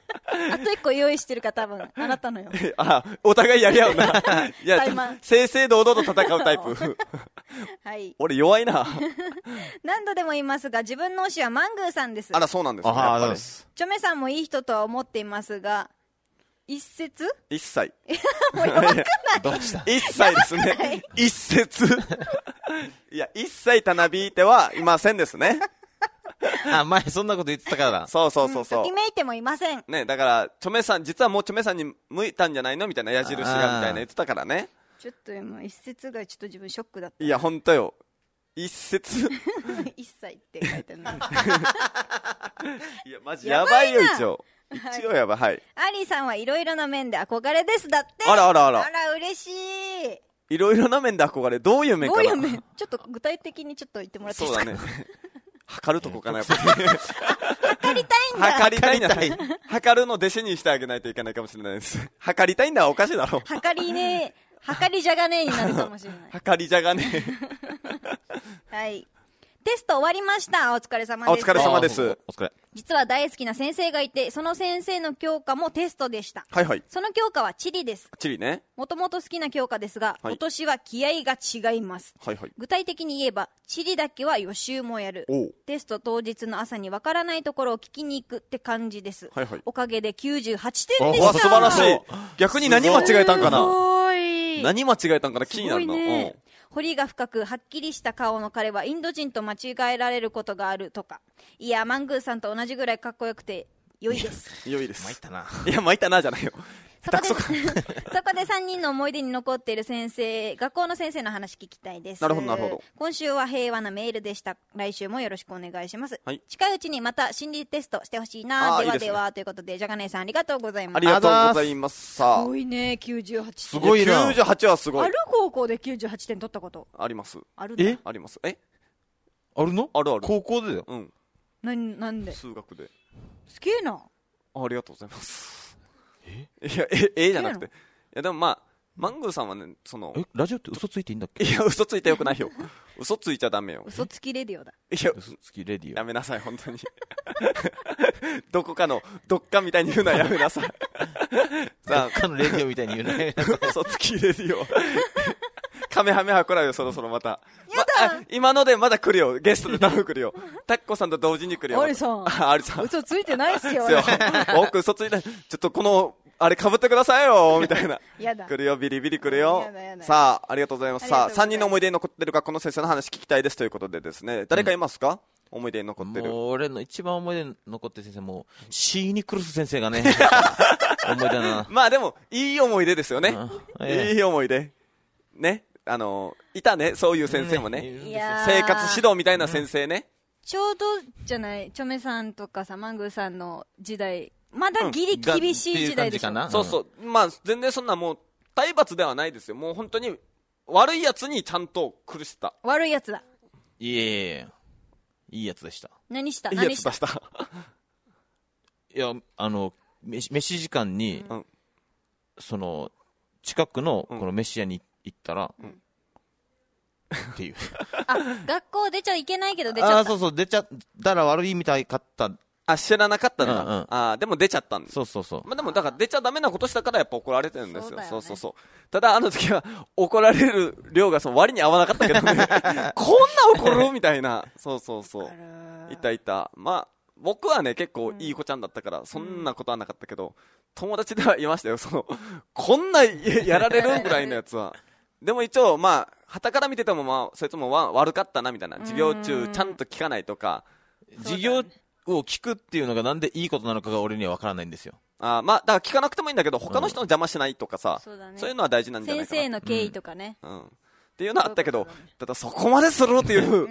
あと一個用意してるから多分、あなたのよ。 あ、お互いやり合うな。いや怠慢、 正々堂々と戦うタイプ。 はい。 俺弱いな。 何度でも言いますが、自分の推しはマングーさんです。 あら、そうなんですね。 ああ、 やっぱりそうです。 チョメさんもいい人とは思っていますが、一節一切。 もうやばくないどうした一切ですね。一節。いや、一切たなびいてはいませんですね。 あ、前そんなこと言ってたから。 そうそうそうそう。 ときめいてもいません。 ね、だから、チョメさん、実はもうチョメさんに向いたんじゃないのみたいな矢印がみたいな言ってたからね。 ちょっと今、一節がちょっと自分ショックだった。 いや、ほんとよ。一節。 一切って書いてあるの。 いや、マジやばいよ、一応。一応やばい。はい。 アリーさんはいろいろな面で憧れです。だって。 あらあらあら。 あら、嬉しい。 いろいろな面で憧れ。どういう面かな。 どういう面ちょっと具体的にちょっと言ってもらっていいですか。 そうだね。測るとこかな、やっぱり。 測りたいんだ。 測りたいんだ。測るの弟子にしてあげないといけないかもしれないです。測りたいんだはおかしいだろ。 測りね、測りじゃがねえになるかもしれない。 測りじゃがねえ。はい。テスト終わりました。お疲れ様です。 お疲れ様です。 お疲れ。 実は大好きな先生がいて、その先生の教科もテストでした。 はいはい。 その教科は地理です。 地理ね。 もともと好きな教科ですが、 はい、 今年は気合が違います。 はいはい。 具体的に言えば、地理だけは予習もやる。テスト当日の朝にわからないところを聞きに行くって感じです。 はいはい。 おかげできゅうじゅうはちてんでした。 素晴らしい。逆に何間違えたんかな。 すごい。 何間違えたんかな、気になるの。 ね、うん、彫りが深くはっきりした顔の彼はインド人と間違えられることがあるとか。いや、マングーさんと同じぐらいかっこよくて良いです。 良いです。 参ったな。 いや、参ったなじゃないよ。 そこで、そこでさんにんの思い出に残っている先生、学校の先生の話聞きたいです。 なるほど、なるほど。 今週は平和なメールでした。来週もよろしくお願いします。 はい。 近いうちにまた心理テストしてほしいな。ではでは、ということで、じゃがねえさんありがとうございます。 ありがとうございます。さあ。 すごいね、きゅうじゅうはちてん。 すごいな。 きゅうじゅうはちはすごい。 ある高校できゅうじゅうはちてん取ったこと。 あります。 あるえあります。えあるのあるある。 高校でだよ。 うん。 な、なんで数学で。 すげえな。 ありがとうございます。えいや、え、えじゃなくて。いや、でもまあ、マングーさんはね、その。 え、ラジオって嘘ついていいんだっけ？ いや、嘘ついてよくないよ。嘘ついちゃダメよ。 嘘つきレディオだ。 いや、 嘘つきレディオ。 やめなさい、本当に。どこかの、どっかみたいに言うのはやめなさい。 さあ、どっかのレディオみたいに言うのやめなさい。 嘘つきレディオ。カメハメハ来らよ、そろそろまた。 やだ、 ま、今のでまだ来るよ。ゲストで多分来るよ。タッコさんと同時に来るよ。 アリさん。 あ、アリさん。 嘘ついてないっすよ。 僕嘘ついてない。ちょっとこの、あれ被ってくださいよ、みたいな。 やだ。 来るよ、ビリビリ来るよやだやだ。 さあ、ありがとうございます。さあ、さんにんの思い出に残ってる学校の先生の話聞きたいですということでですね。誰かいますか、うん、思い出に残ってる。 もう、俺の一番思い出に残ってる先生、もう、シーニクルス先生がね、思い出だな。 まあでも、いい思い出ですよね。 うんええ、 いい思い出。ね。あの、いたね、そういう先生もね。 いや生活指導みたいな先生ね。 ちょうどじゃない、チョメさんとかさ、マングーさんの時代、まだギリ厳しい時代でしょ、 うん、 そうそう。まあ、全然そんなもう、体罰ではないですよ。もう本当に、悪いやつにちゃんと苦しさ。 悪いやつだ。 いえいえ、いいやつでした。 何したいいやつ出した。 いや、あの、飯、飯時間に、 うん、その、近くの、この飯屋に行ったら、うん、っていう。 あ、学校出ちゃいけないけど出ちゃった。 あ、そうそう、出ちゃったら悪いみたいかった。 あ、知らなかったんだ。 うんうん、 あ、でも出ちゃったんだ。 そうそうそう。 まあでも、だから出ちゃダメなことしたからやっぱ怒られてるんですよ。そう,、ね、そうそうそう。ただあの時は怒られる量がその割に合わなかったけどね。こんな怒るみたいな。そうそうそう。いたいた。まあ、僕はね、結構いい子ちゃんだったから、そんなことはなかったけど、友達ではいましたよ。その、こんなやられるぐらいのやつは。でも一応、まあ、旗から見てても、まあ、そいつも悪かったな、みたいな。授業中、ちゃんと聞かないとか。 授業を聞くっていうのがなんでいいことなのかが俺には分からないんですよ。 あまあ、だから聞かなくてもいいんだけど、他の人の邪魔しないとかさ、うん、そうだね、そういうのは大事なんじゃないかな。 先生の敬意とかね。 うん。うん、っていうのはあったけど、ただそこまでするっていう、うん、うん、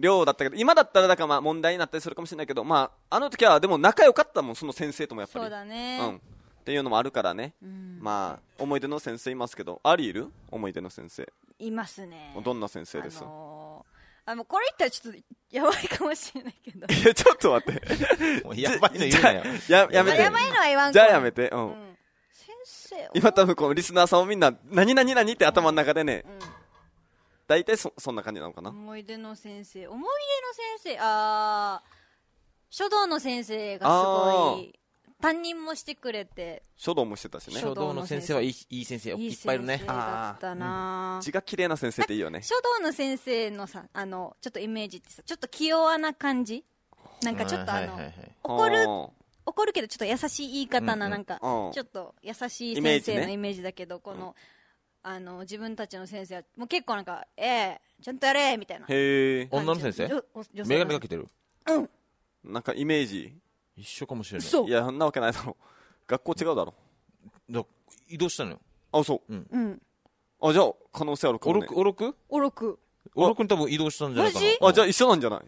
量だったけど、今だったらだからまあ問題になったりするかもしれないけど、まあ、あの時はでも仲良かったもん、その先生ともやっぱり。 そうだね。 うん。っていうのもあるからね。うん、まあ、思い出の先生いますけど、アリいる？思い出の先生。 いますね。 どんな先生です？ あのーあの、これ言ったらちょっとやばいかもしれないけど。 いや、ちょっと待って。 もうやばいの言うなよ。 や、やめて。 やばいのは言わんじゃあやめて。うん。うん、 先生今多分このリスナーさんもみんな、何々何って頭の中でね、うんうん、大体そ、そんな感じなのかな。 思い出の先生。思い出の先生、あー、書道の先生がすごい、 担任もしてくれて、 書道もしてたしね。 書道の先生はいい、いい先生いっぱいいるね。 いい先生だったな、 うん、字が綺麗な先生っていいよね。 書道の先生のさ、あのちょっとイメージってさ、ちょっと気弱な感じ、なんかちょっとあの、はいはいはいはい、怒る怒るけどちょっと優しい言い方な、なんか、うんうん、ちょっと優しい先生のイメージだけど、ね、この、うん、あの自分たちの先生はもう結構なんか、ええー、ちゃんとやれみたいな。 へえ。 女の先生？メガネかけてる？ うん。 なんかイメージ一緒かもしれない。 そう。 いや、そんなわけないだろ。学校違うだろ。 だ移動したのよ。 あ、そう。 うん。うん、 あ、じゃあ可能性あるかもね。 おろく？ おろく。 おろくに多分移動したんじゃないかな。 マジ？ あ、じゃあ一緒なんじゃない？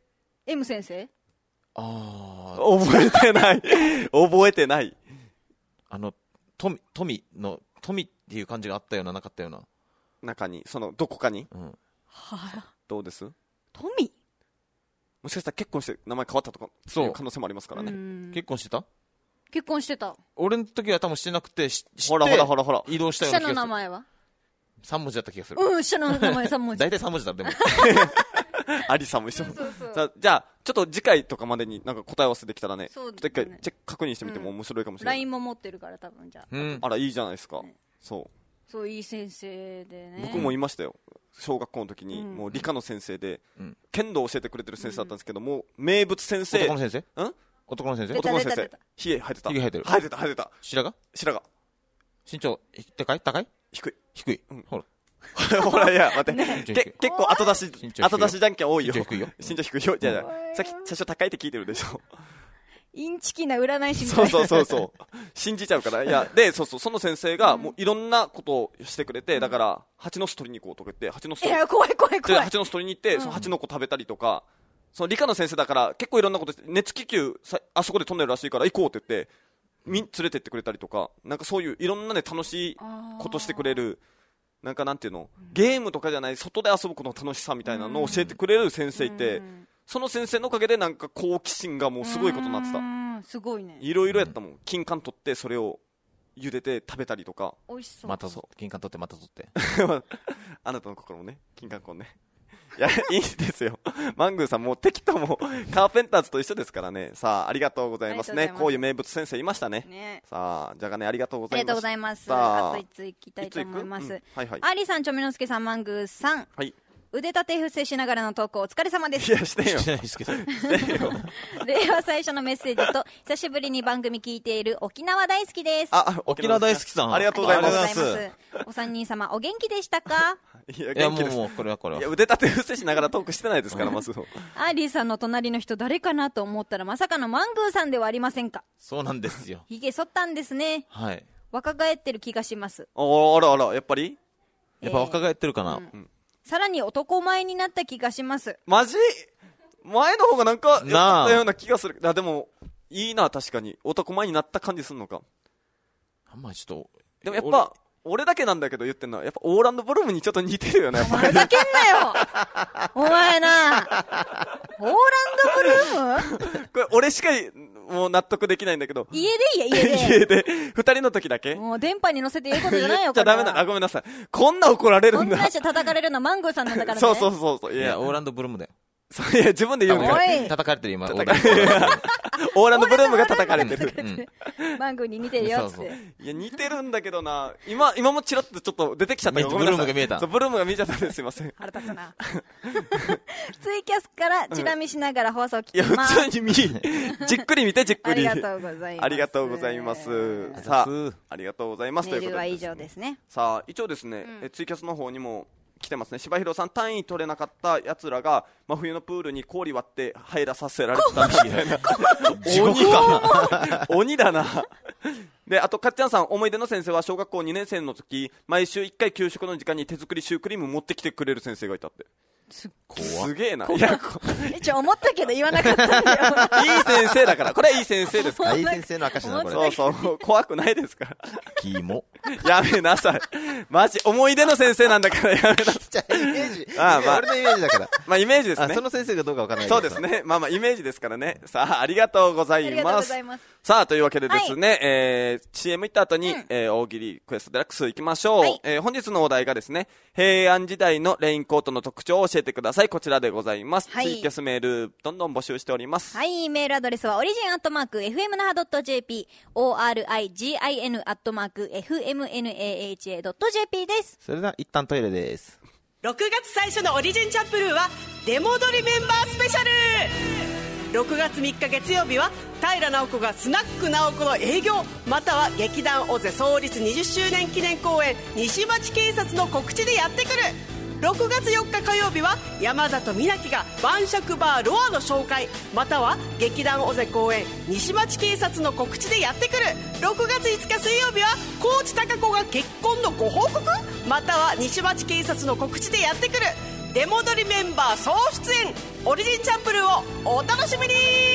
M 先生？ ああ。覚えてない。覚えてない。 あの、富、富の、富っていう感じがあったような、なかったような。 中に、その、どこかに。 うん。 はぁ。 どうです？ 富？ もしかしたら結婚して名前変わったとか、そういう可能性もありますからね。 結婚してた？ 結婚してた。 俺の時は多分してなくて、しほらほらほらほら。 移動したような気がする。 下の名前は？ さん文字だった気がする。 うん、下の名前さん文字。 大体さん文字だ、でも。 アリさんも一緒。 そうそうそう。 じゃあ、じゃあ、ちょっと次回とかまでになんか答え合わせできたらね、 そうちょっと一回チェック確認してみても面白いかもしれない。 ライン も持ってるから多分じゃあ。 うん。 あら、いいじゃないですか。 ね、 そう。 そう、いい先生でね。 僕もいましたよ。小学校の時に、もう理科の先生で、剣道を教えてくれてる先生だったんですけども、名物先生。 男の先生？ ん？ 男の先生？ 男の先生。ひげ生えてた。 ひげ生えてる。 生えてた、生えてた。 白髪？ 白髪。 身長、高い？高い？ 低い。 低い。ほら。 ほら、いや、待って。け結構後出し、後出しじゃんけん多いよ。 身長低いよ。 身長低いよ。じゃあ、じゃあ、さっき最初高いって聞いてるでしょ。 インチキな占い師みたいな。 そうそうそうそう。信じちゃうから。いや、で、そうそう、その先生が、もういろんなことをしてくれて、だから、蜂の巣取りに行こうとか言って、蜂の巣取り。 いや、怖い怖い怖い。 蜂の巣取りに行って、その蜂の子食べたりとか、その理科の先生だから、結構いろんなことして、熱気球、あそこで飛んでるらしいから行こうって言って、み、連れてってくれたりとか、なんかそういういろんなね、楽しいことしてくれる、なんかなんていうの、ゲームとかじゃない、外で遊ぶことの楽しさみたいなのを教えてくれる先生いて、その先生のおかげでなんか好奇心がもうすごいことになってた。 すごいね。 いろいろやったもん。金柑取ってそれを茹でて食べたりとか。 美味しそう。 またそう。金柑取ってまた取って。 あなたの心もね、金柑コンね。いや、いいですよ。マングーさんも敵ともカーペンターズと一緒ですからね。さあ、ありがとうございますね。こういう名物先生いましたね。 ね、 さあ、じゃがね、ありがとうございます。 ありがとうございます。あといつ行きたいと思います。うん、 はいはい。 アーリーさん、チョミノスケさん、マングーさん。 はい。 腕立て伏せしながらのトークお疲れ様です。 いや、してんよ。 してないですけど。 してんよ。 令和最初のメッセージと、久しぶりに番組聞いている沖縄大好きです。 あ、 沖縄大好きさん。 ありがとうございます。 ありがとうございます。お三人様、お元気でしたか？ いや、 いやもうもう、これはこれは。 いや、腕立て伏せしながらトークしてないですから、まず。 アーリーさんの隣の人誰かなと思ったら、まさかのマングーさんではありませんか？ そうなんですよ。 ひげ剃ったんですね。 はい。 若返ってる気がします。 ああらあら、やっぱりやっぱ若返ってるかな、 うん、さらに男前になった気がします。 マジ？前の方がなんか、やったような気がする。あ、でも、いいな、確かに。男前になった感じするのか。 あんまりちょっと。 でもやっぱ、俺だけなんだけど言ってんのは、やっぱオーランドブルームにちょっと似てるよね、やっぱり。 ふざけんなよお前なオーランドブルームこれ、俺しか、もう納得できないんだけど。 家でいいや、家で。 家で。二人の時だけもう電波に乗せて言うことじゃないよ、 じゃダメだ。あ、ごめんなさい。こんな怒られるんだ。 こんな人叩かれるのはマンゴーさんなんだからね。 そうそうそうそう。 いや、オーランドブルームだよ。 そういや、自分で言うんかい。 叩かれてる今、オーランドブルームが叩かれてる。 マンゴーに似てるよって。 いや、似てるんだけどな。今、今もチラッとちょっと出てきちゃったから。 ブルームが見えた。 そう、ブルームが見えちゃったんです。すいません。 腹立つな。ツイキャスからチラ見しながら放送聞きます。 いや、普通に見、じっくり見て、じっくり。 ありがとうございます。 ありがとうございます。さあ、ありがとうございます。 メールは以上ですね。 さあ、一応ですね、ツイキャスの方にも、来てますね。柴弘さん、単位取れなかった奴らが真冬のプールに氷割って入らさせられてたみたいな。鬼だ。鬼だな。で、あと、かっちゃんさん、思い出の先生は小学校にねん生の時、毎週いっかい給食の時間に手作りシュークリーム持ってきてくれる先生がいたって。す, すげえな。いや、 一応思ったけど言わなかったんだよ。 いい先生だから。これはいい先生ですから。 いい先生の証だな、これ。 そうそう。怖くないですから。 キモ。 やめなさい。マジ、思い出の先生なんだからやめなさい。 じゃあ、イメージ。 ああ、まあ。 俺のイメージだから。 まあ、イメージですね。 その先生がどうかわからない。 そうですね。まあまあ、イメージですからね。さあ、ありがとうございます。ありがとうございます。さあ、というわけでですね、はい、えー、シーエム 行った後に、うん、えー、大喜利クエストデラックス行きましょう。はい、えー、本日のお題がですね、平安時代のレインコートの特徴を教えてください。こちらでございます。 はい、 ツイキャスメール、どんどん募集しております。 はい、メールアドレスは、オリジンアットマーク、エフエムナハドットジェーピー、オーアールアイジーアイエヌ アットマーク、エフエムエヌエーエイチエードットジェーピー です。 それでは一旦トイレです。 ろくがつ最初のオリジンチャップルーは出戻りメンバースペシャル。ろくがつみっか月曜日は平直子がスナック直子の営業または劇団オゼ創立にじゅっしゅうねん記念公演西町警察の告知でやってくる。ろくがつよっか火曜日は山里美奈が晩酌バーロアの紹介または劇団オゼ公演西町警察の告知でやってくる。ろくがついつか水曜日は高知貴子が結婚のご報告または西町警察の告知でやってくる。出戻りメンバー総出演オリジンチャンプルーをお楽しみに。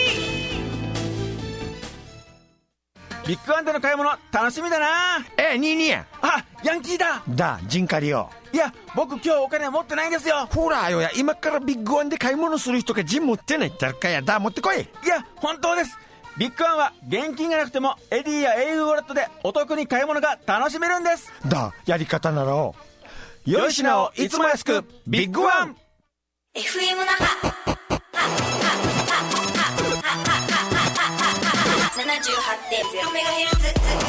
ビッグワンでの買い物楽しみだな。 え、ニーニーや。 あ、ヤンキーだ。 だ、ジンカリよ。 いや、僕今日お金持ってないんですよ。 ほらよや、今からビッグワンで買い物する人がジン持ってないってあるかや。だ、持ってこい。 いや、本当です。ビッグワンは現金がなくてもエディや エーユー ウォレットでお得に買い物が楽しめるんです。 だ、やり方なら良い品をいつも安くビッグワン。 エフエム 那覇 ななじゅうはちてんゼロメガヘルツ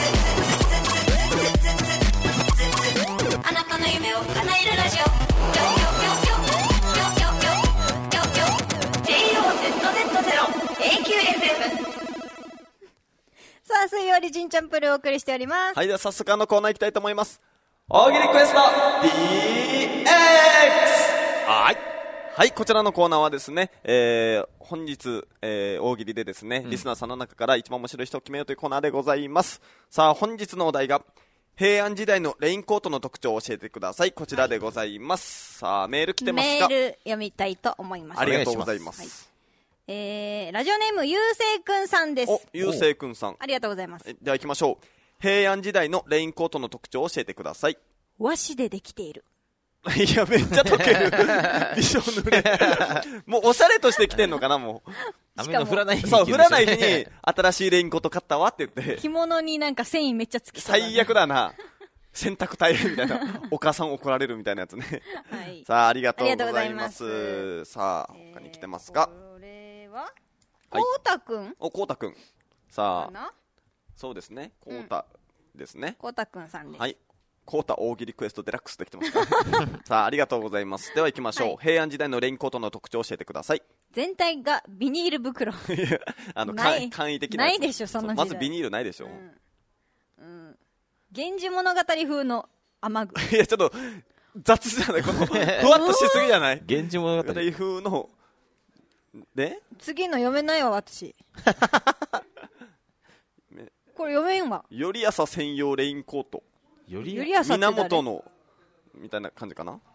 あなたの夢を叶えるラジオ ジェイオーゼットゼットゼロ エーキューエフエム。 さあ、水曜オリジンチャンプルーをお送りしております。 はい、では早速あのコーナー行きたいと思います。大喜利クエスト ディーエックス。 はい。はい、こちらのコーナーはですね、えー、本日、えー、大喜利でですね、うん、リスナーさんの中から一番面白い人を決めようというコーナーでございます。さあ、本日のお題が、平安時代のレインコートの特徴を教えてください。こちらでございます。はい、さあ、メール来てますか？ メール読みたいと思います。 ありがとうございます。はい、 えー、ラジオネーム、ゆうせいくんさんです。 お、ゆうせいくんさん。 ありがとうございます。 では行きましょう。平安時代のレインコートの特徴を教えてください。 和紙でできている。 いや、めっちゃ溶ける。びしょ濡れ。もうおしゃれとして着てんのかな、もう。 雨の降らない日に。 そう、降らない日に新しいレインコート買ったわって言って。 着物になんか繊維めっちゃつきそうだ、ね。 最悪だな。洗濯大変みたいな。お母さん怒られるみたいなやつね。はい。さあ、ありがとうございます。さあ、他に来てますか？ これはこうたくん？ お、こうたくん。さあ、そうですね。こうたですね。 こうたくんさんです。 はい。コータ大喜利クエストデラックスできてますから、ね、さあ、ありがとうございます。では行きましょう、はい、平安時代のレインコートの特徴を教えてください。 全体がビニール袋。 あの簡易的なないでしょ、そんな時代。 まずビニールないでしょ。 うんうん、源氏物語風の雨具。 いや、ちょっと雑じゃない、このふわっとしすぎじゃない。 源氏物語風ので次の読めないわ、私。これ読めんわ。 頼朝専用レインコート。 より源のみたいな感じかな。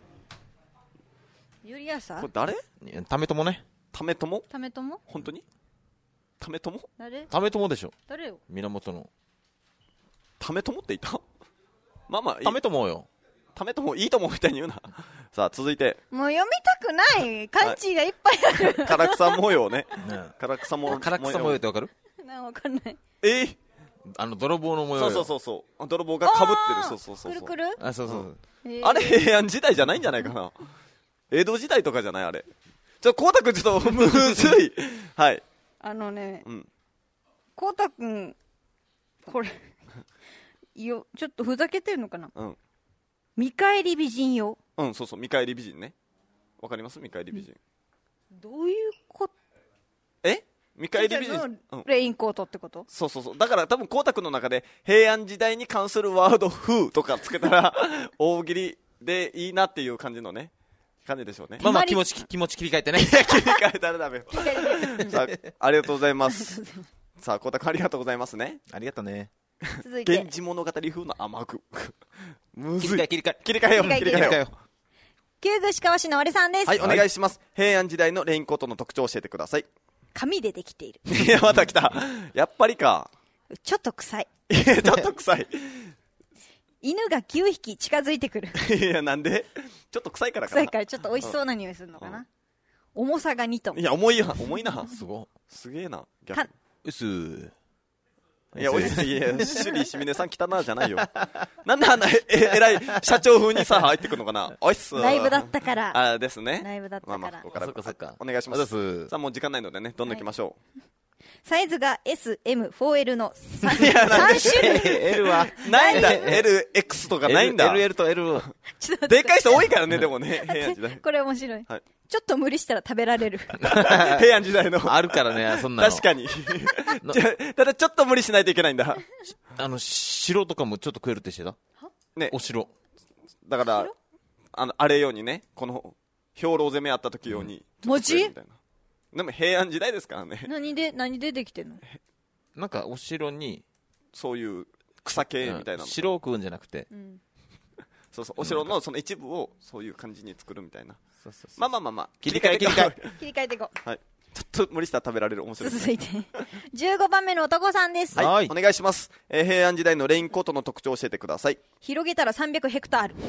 頼朝これ誰？ 為朝ね。 為朝？ 為朝？ 本当に？為朝？ 誰？ 為朝でしょ。 誰よ？ 源の。 為朝っていた？まあまあいい。 為朝よ。 為朝いいと思うみたいに言うな。さあ続いて。 もう読みたくない漢字がいっぱいある。 唐草模様ね。唐草模様。 唐草模様ってわかる？ なんわかんない。 えー？ あの泥棒の模様。 そうそうそうそう。泥棒が被ってる。そうそうそう。 くるくる？ あ、そうそう。 うん、あれ平安時代じゃないんじゃないかな。江戸時代とかじゃないあれ。ちょ、こうたくんちょっとむずい。はい。 あのね、 うん。 こうたくん、これ、よ、ちょっとふざけてるのかな。 うん。 見返り美人よ。 うん、そうそう、見返り美人ね。わかります？見返り美人。 どういうこと？ え？見返り美人、 うん、レインコートってこと？ そうそうそう。だから多分光沢の中で平安時代に関するワード風とかつけたら大喜利でいいなっていう感じのね感じでしょうね。 まあまあ気持ち気持ち切り替えてね。 切り替えたらダメよ。さあ、ありがとうございます。さあ、光沢ありがとうございますね。 ありがとうね。 続いて源氏物語風の雨具。むずい。 切り替え切り替えよう切り替えよう。 旧具鹿川市の俺さんです。 はい、お願いします。平安時代のレインコートの特徴を教えてください。 紙でできている。 いや、また来た。やっぱりか。 ちょっと臭い。 いや、ちょっと臭い。 犬がきゅうひき近づいてくる。 いや、なんでちょっと臭いからかな。 臭いからちょっと美味しそうな匂いするのかな。うん、重さがにトン。 いや、重いや、重いな。 すご。 すげえな。逆に。 うすー。 いや、おじいや、シュリーしみねさん来たなじゃないよ。なんであんなえ、え、えらい社長風にさ、入ってくるのかな。おいっす。 ライブだったから。 あ、ですね。 ライブだったから。まあまあ、 ここから。そっかそっか。 お願いします。さあ、もう時間ないのでね、どんどん行きましょう。 サイズが エス、エム、フォーエル の さん, いやさん種類。 L は。 ないんだ。エルエックス とかないんだ。 エルエル と L。 でかい人多いからね、でもね。平安時代。 これ面白い。はい。ちょっと無理したら食べられる。 平安時代の。 あるからね、そんなの。 確かに。ただちょっと無理しないといけないんだ。 あの、城とかもちょっと食えるってしてたね。 お城。 だから、あの、あれようにね、この、兵糧攻めあった時用に。 文字でも平安時代ですからね。 何で、何でできてんの？ なんかお城に、 そういう草系みたいなの。 城を食うんじゃなくて。 そうそう、お城のその一部をそういう感じに作るみたいな。 そうそうそう。 まあまあまあまあ。 切り替え切り替え。 切り替えていこう。はい。ちょっと無理したら食べられる面白い、ね。 続いて。じゅうごばんめの男さんです。 はい。はい、お願いします。えー、平安時代のレインコートの特徴を教えてください。 広げたらさんびゃくヘクタール。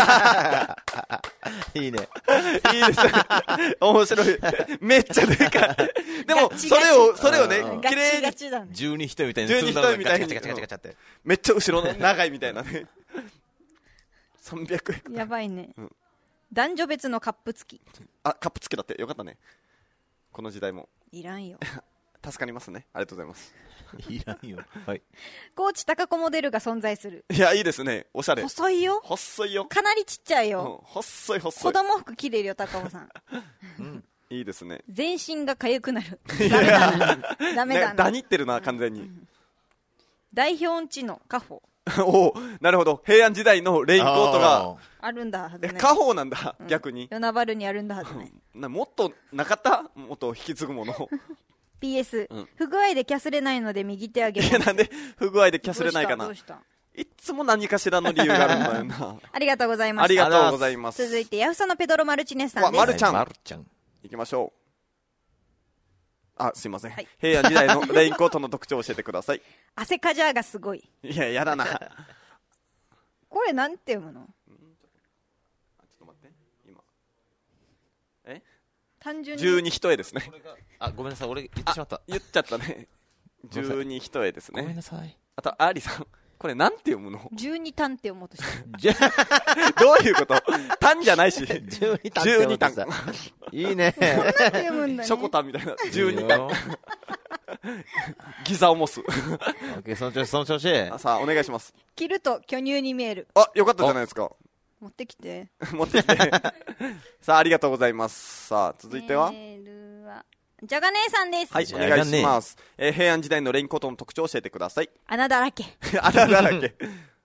いいね。 いいですね。面白い。めっちゃでかい。でも、それを、それをね、綺麗に。 ガチだね。 十二人みたいに。 十二人みたいに。 ガチャガチャガチャガチャって。 めっちゃ後ろの長いみたいなね。さんびゃくヘクタール。 やばいね。うん、男女別のカップ付き。 あ、カップ付きだって。よかったね。この時代も。 いらんよ。 助かりますね。ありがとうございます。 いらんよ。はい。 高知高子モデルが存在する。 いや、いいですね。おしゃれ。 細いよ。 細いよ。 かなりちっちゃいよ。 うん、細い細い。 子供服着れるよ、高子さん。 うん。いいですね。 全身が痒くなる。ダメだな。ダメだな。 ダニってるな、完全に。 代表んちの家宝。 おお、なるほど。平安時代のレインコートが。 あるんだはずね。 家宝なんだ、うん、逆に。 与那原にあるんだはずね。 なもっとなかったもっと引き継ぐもの。 ピーエス、うん、不具合でキャスれないので右手上げます。 いや、なんで不具合でキャスれないかな。どうしたどうしたいつも何かしらの理由があるんだよな。 ありがとうございます。 ありがとうございます。 続いて、ヤフサのペドロ・マルチネスさんです。 マルちゃん。 マルちゃん。 行きましょう。あ、すいません。はい、平安時代のレインコートの特徴を教えてください。 汗カジャーがすごい。 いや、やだな。 これなんて読むの？ ちょっと待って。今。え？ 単純に。 十二一重ですね。 あ、ごめんなさい。俺言ってしまった。 言っちゃったね。十二一重ですね。 ごめんなさい。 あと、アリさん。これなんて読むの？ 十二単って読もうとしてる。 どういうこと？単じゃないし。 十二単。 十二単。 いいね。 そんなんて読むんだね。 ショコタンみたいな。十二単。ギザをモス。 オッケー、その調子、その調子。 さあ、お願いします。 着ると巨乳に見える。 あ、よかったじゃないですか。 持ってきて。 持ってきて。さあ、ありがとうございます。さあ、続いては。 メールはじゃが姉さんです。 はい、お願いします。えー、平安時代のレインコートの特徴を教えてください。 穴だらけ。 穴だらけ。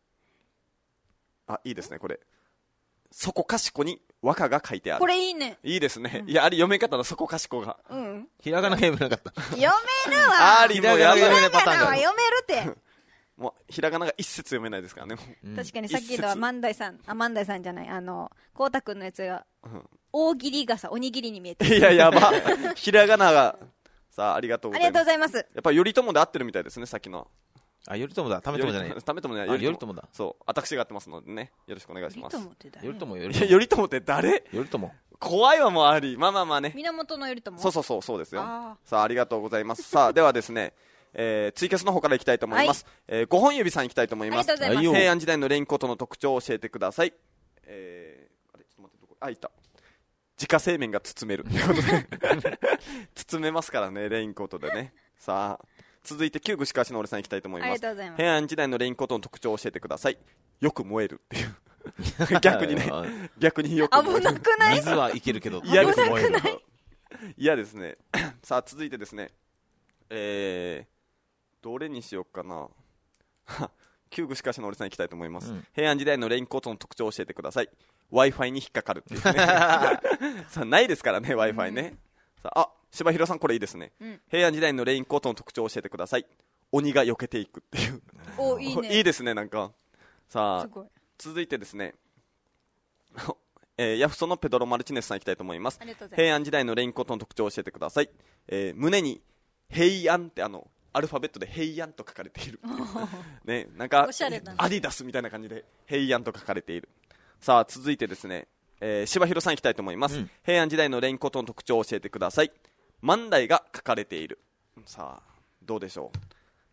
あ、いいですね、これ。そこかしこに和歌が書いてある。 これいいね。 いいですね。うん、いや、あれ読め方だ、そこかしこが。 うん。 ひらがなが読めなかった。 読めるわ。 ありもやばい。 ひらがなは読めるって。 もう、ひらがなが一節読めないですからね。 うん、確かにさっきのは万代さん、あ、万代さんじゃない、あの、こうたくんのやつが、うん、大喜利がさ、おにぎりに見えてる。 いや、やば。ひらがなが、さあ、ありがとうございます。 ありがとうございます。 やっぱ、頼朝で合ってるみたいですね、さっきの。 あ、頼朝だ。ためともじゃない。 ためともじゃない。 頼朝だ。 そう。私が合ってますのでね。よろしくお願いします。 頼朝って誰？ 頼朝、 頼朝。頼朝って誰？ 頼朝。 怖いわ、もうあり。まあまあまあね。 源頼朝。 そうそうそう、そうですよ。さあ、ありがとうございます。さあ、ではですね、えー、ツイキャスの方からいきたいと思います。はい、えー、ごほん指さんいきたいと思います。 ありがとうございます。 平安時代のレインコートの特徴を教えてください。えー、あれ、ちょっと待って、どこ、あ、いた。自家製麺が包める。ということで。包めますからね、レインコートでね。さあ、続いて、旧具しかしの俺さんいきたいと思います。 ありがとうございます。 平安時代のレインコートの特徴を教えてください。よく燃えるっていう。逆にね、逆によく燃える。 危なくない？ 水はいけるけど、 嫌です。 危なくない？ 嫌ですね。さあ、続いてですね、えー、どれにしようかな。旧具しかしの俺さんいきたいと思います、うん、平安時代のレインコートの特徴を教えてください。 Wi-Fi に引っかかるっていうね。さあ、ないですからね Wi-Fi ね、うん、さあ、あ、柴弘さんこれいいですね、うん、平安時代のレインコートの特徴を教えてください。鬼が避けていくっていう。 お、いいね。 いいですね、なんか。さあ、続いてですね、えー、ヤフソのペドロ・マルチネスさんいきたいと思います。平安時代のレインコートの特徴を教えてください。えー、胸に平安ってあのアルファベットで平安と書かれている。ね、なんかアディダスみたいな感じで平安と書かれている。さあ、続いてですね、えー、柴弘さんいきたいと思います、うん、平安時代のレインコートの特徴を教えてください。万代が書かれている。さあ、どうでしょう。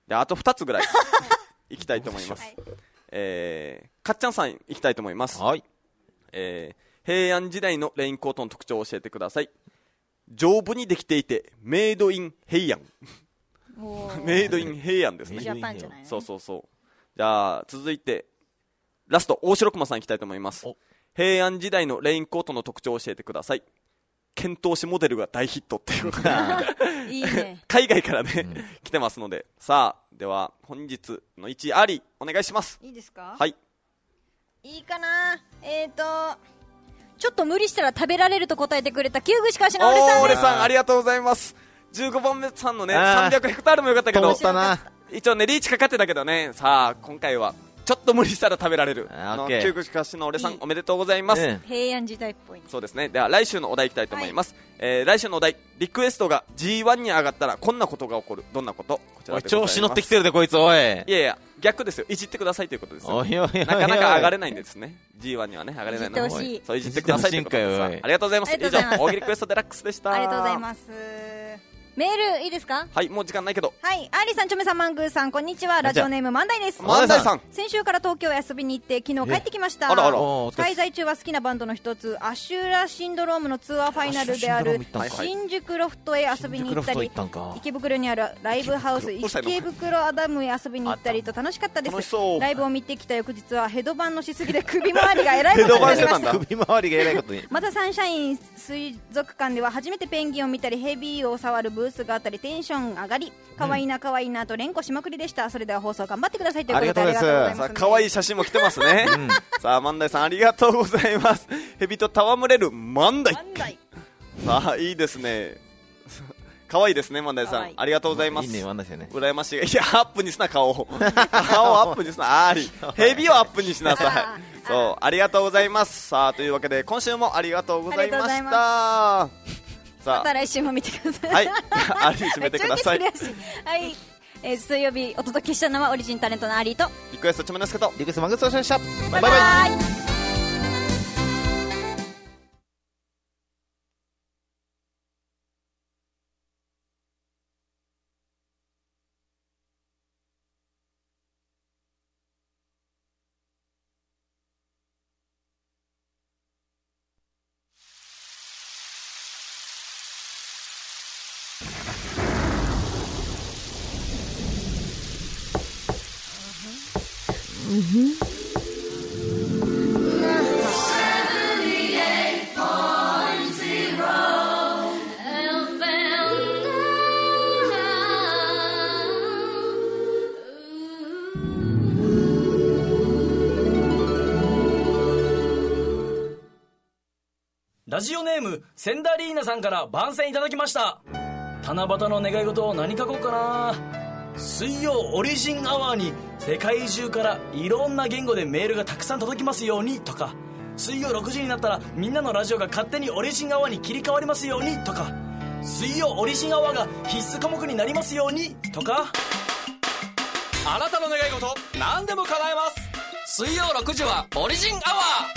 であとふたつぐらいいきたいと思います、はい、えー、かっちゃんさんいきたいと思います、 はい、 えー、平安時代のレインコートの特徴を教えてください。丈夫にできていてメイドイン平安メイドイン平安ですね。 ジャパンじゃないの？ そうそうそう。じゃあ続いてラスト大城熊さんいきたいと思います。平安時代のレインコートの特徴を教えてください。遣唐使モデルが大ヒットっていうことがいい、ね、海外からね、うん、来てますので、さあでは本日のいちいアリお願いします。 いいですか？ はい。 いいかな。えーとちょっと無理したら食べられると答えてくれた旧串川市の俺さんです。 俺さんありがとうございます。じゅうごばんめさんのねさんびゃくヘクタールもよかったけど一応ねリーチかかってたけどね、さあ今回はちょっと無理したら食べられる旧串川市の俺さんおめでとうございます、 ね、平安時代っぽい、ね、 そうですね。では来週のお題いきたいと思います、はい、えー、来週のお題リクエストが ジーワン に上がったらこんなことが起こる。どんなこと？こちらでございます。 調子乗ってきてるでこいつ。おい、いやいや逆ですよ。いじってくださいということですよ。おいおいおいおい、なかなか上がれないんですね。 ジーワン にはね上がれないので、そういじってくださいということです。ありがとうございます。以上大喜利クエストデラックスでした。 ありがとうございます。メールいいですか？ はい、もう時間ないけど。 はい、アーリーさん、チョメさん、マングーさん、こんにちは。ラジオネーム万代です。 万代さん、 先週から東京へ遊びに行って昨日帰ってきました。 あらあら。 滞在中は好きなバンドの一つアシュラシンドロームのツアーファイナルである新宿ロフトへ遊びに行ったり、池袋にあるライブハウス池袋アダムへ遊びに行ったりと楽しかったです。ライブを見てきた翌日はヘドバンのしすぎで首周りがえらいことになりました。 首周りがえらいことに。 またサンシャイン水族館では初めてペンギンを見たりヘビーを触るブースがあったりテンション上がり、可愛いな可愛いなと連呼しまくりでした。それでは放送頑張ってくださいということでありがとうございます、ね、さあ可愛い写真も来てますね、うん、さあ万代さんありがとうございます。ヘビと戯れる万代。さあいいですね。可愛いですね万代さん、ありがとうございます。 いいね万代さんね。 羨ましい。いやアップにすな顔を顔をアップにすな。ありヘビをアップにしなさい。そうありがとうございます。さあというわけで今週もありがとうございました。 また来週も見てください。 はい、ありに締めてください。 はい、えー、水曜日お届けしたのはオリジンタレントのアリーとリクエストチョメノスケとリクエストマグソーシャでした。 バイバイ。バイバイ。 ラジオネームセンダリーナさんから番宣いただきました。七夕の願い事を何書こうかな。水曜オリジンアワーに世界中からいろんな言語でメールがたくさん届きますようにとか、水曜ろくじになったらみんなのラジオが勝手にオリジンアワーに切り替わりますようにとか、水曜オリジンアワーが必須科目になりますようにとか。 あなたの願い事何でも叶えます。水曜ろくじはオリジンアワー。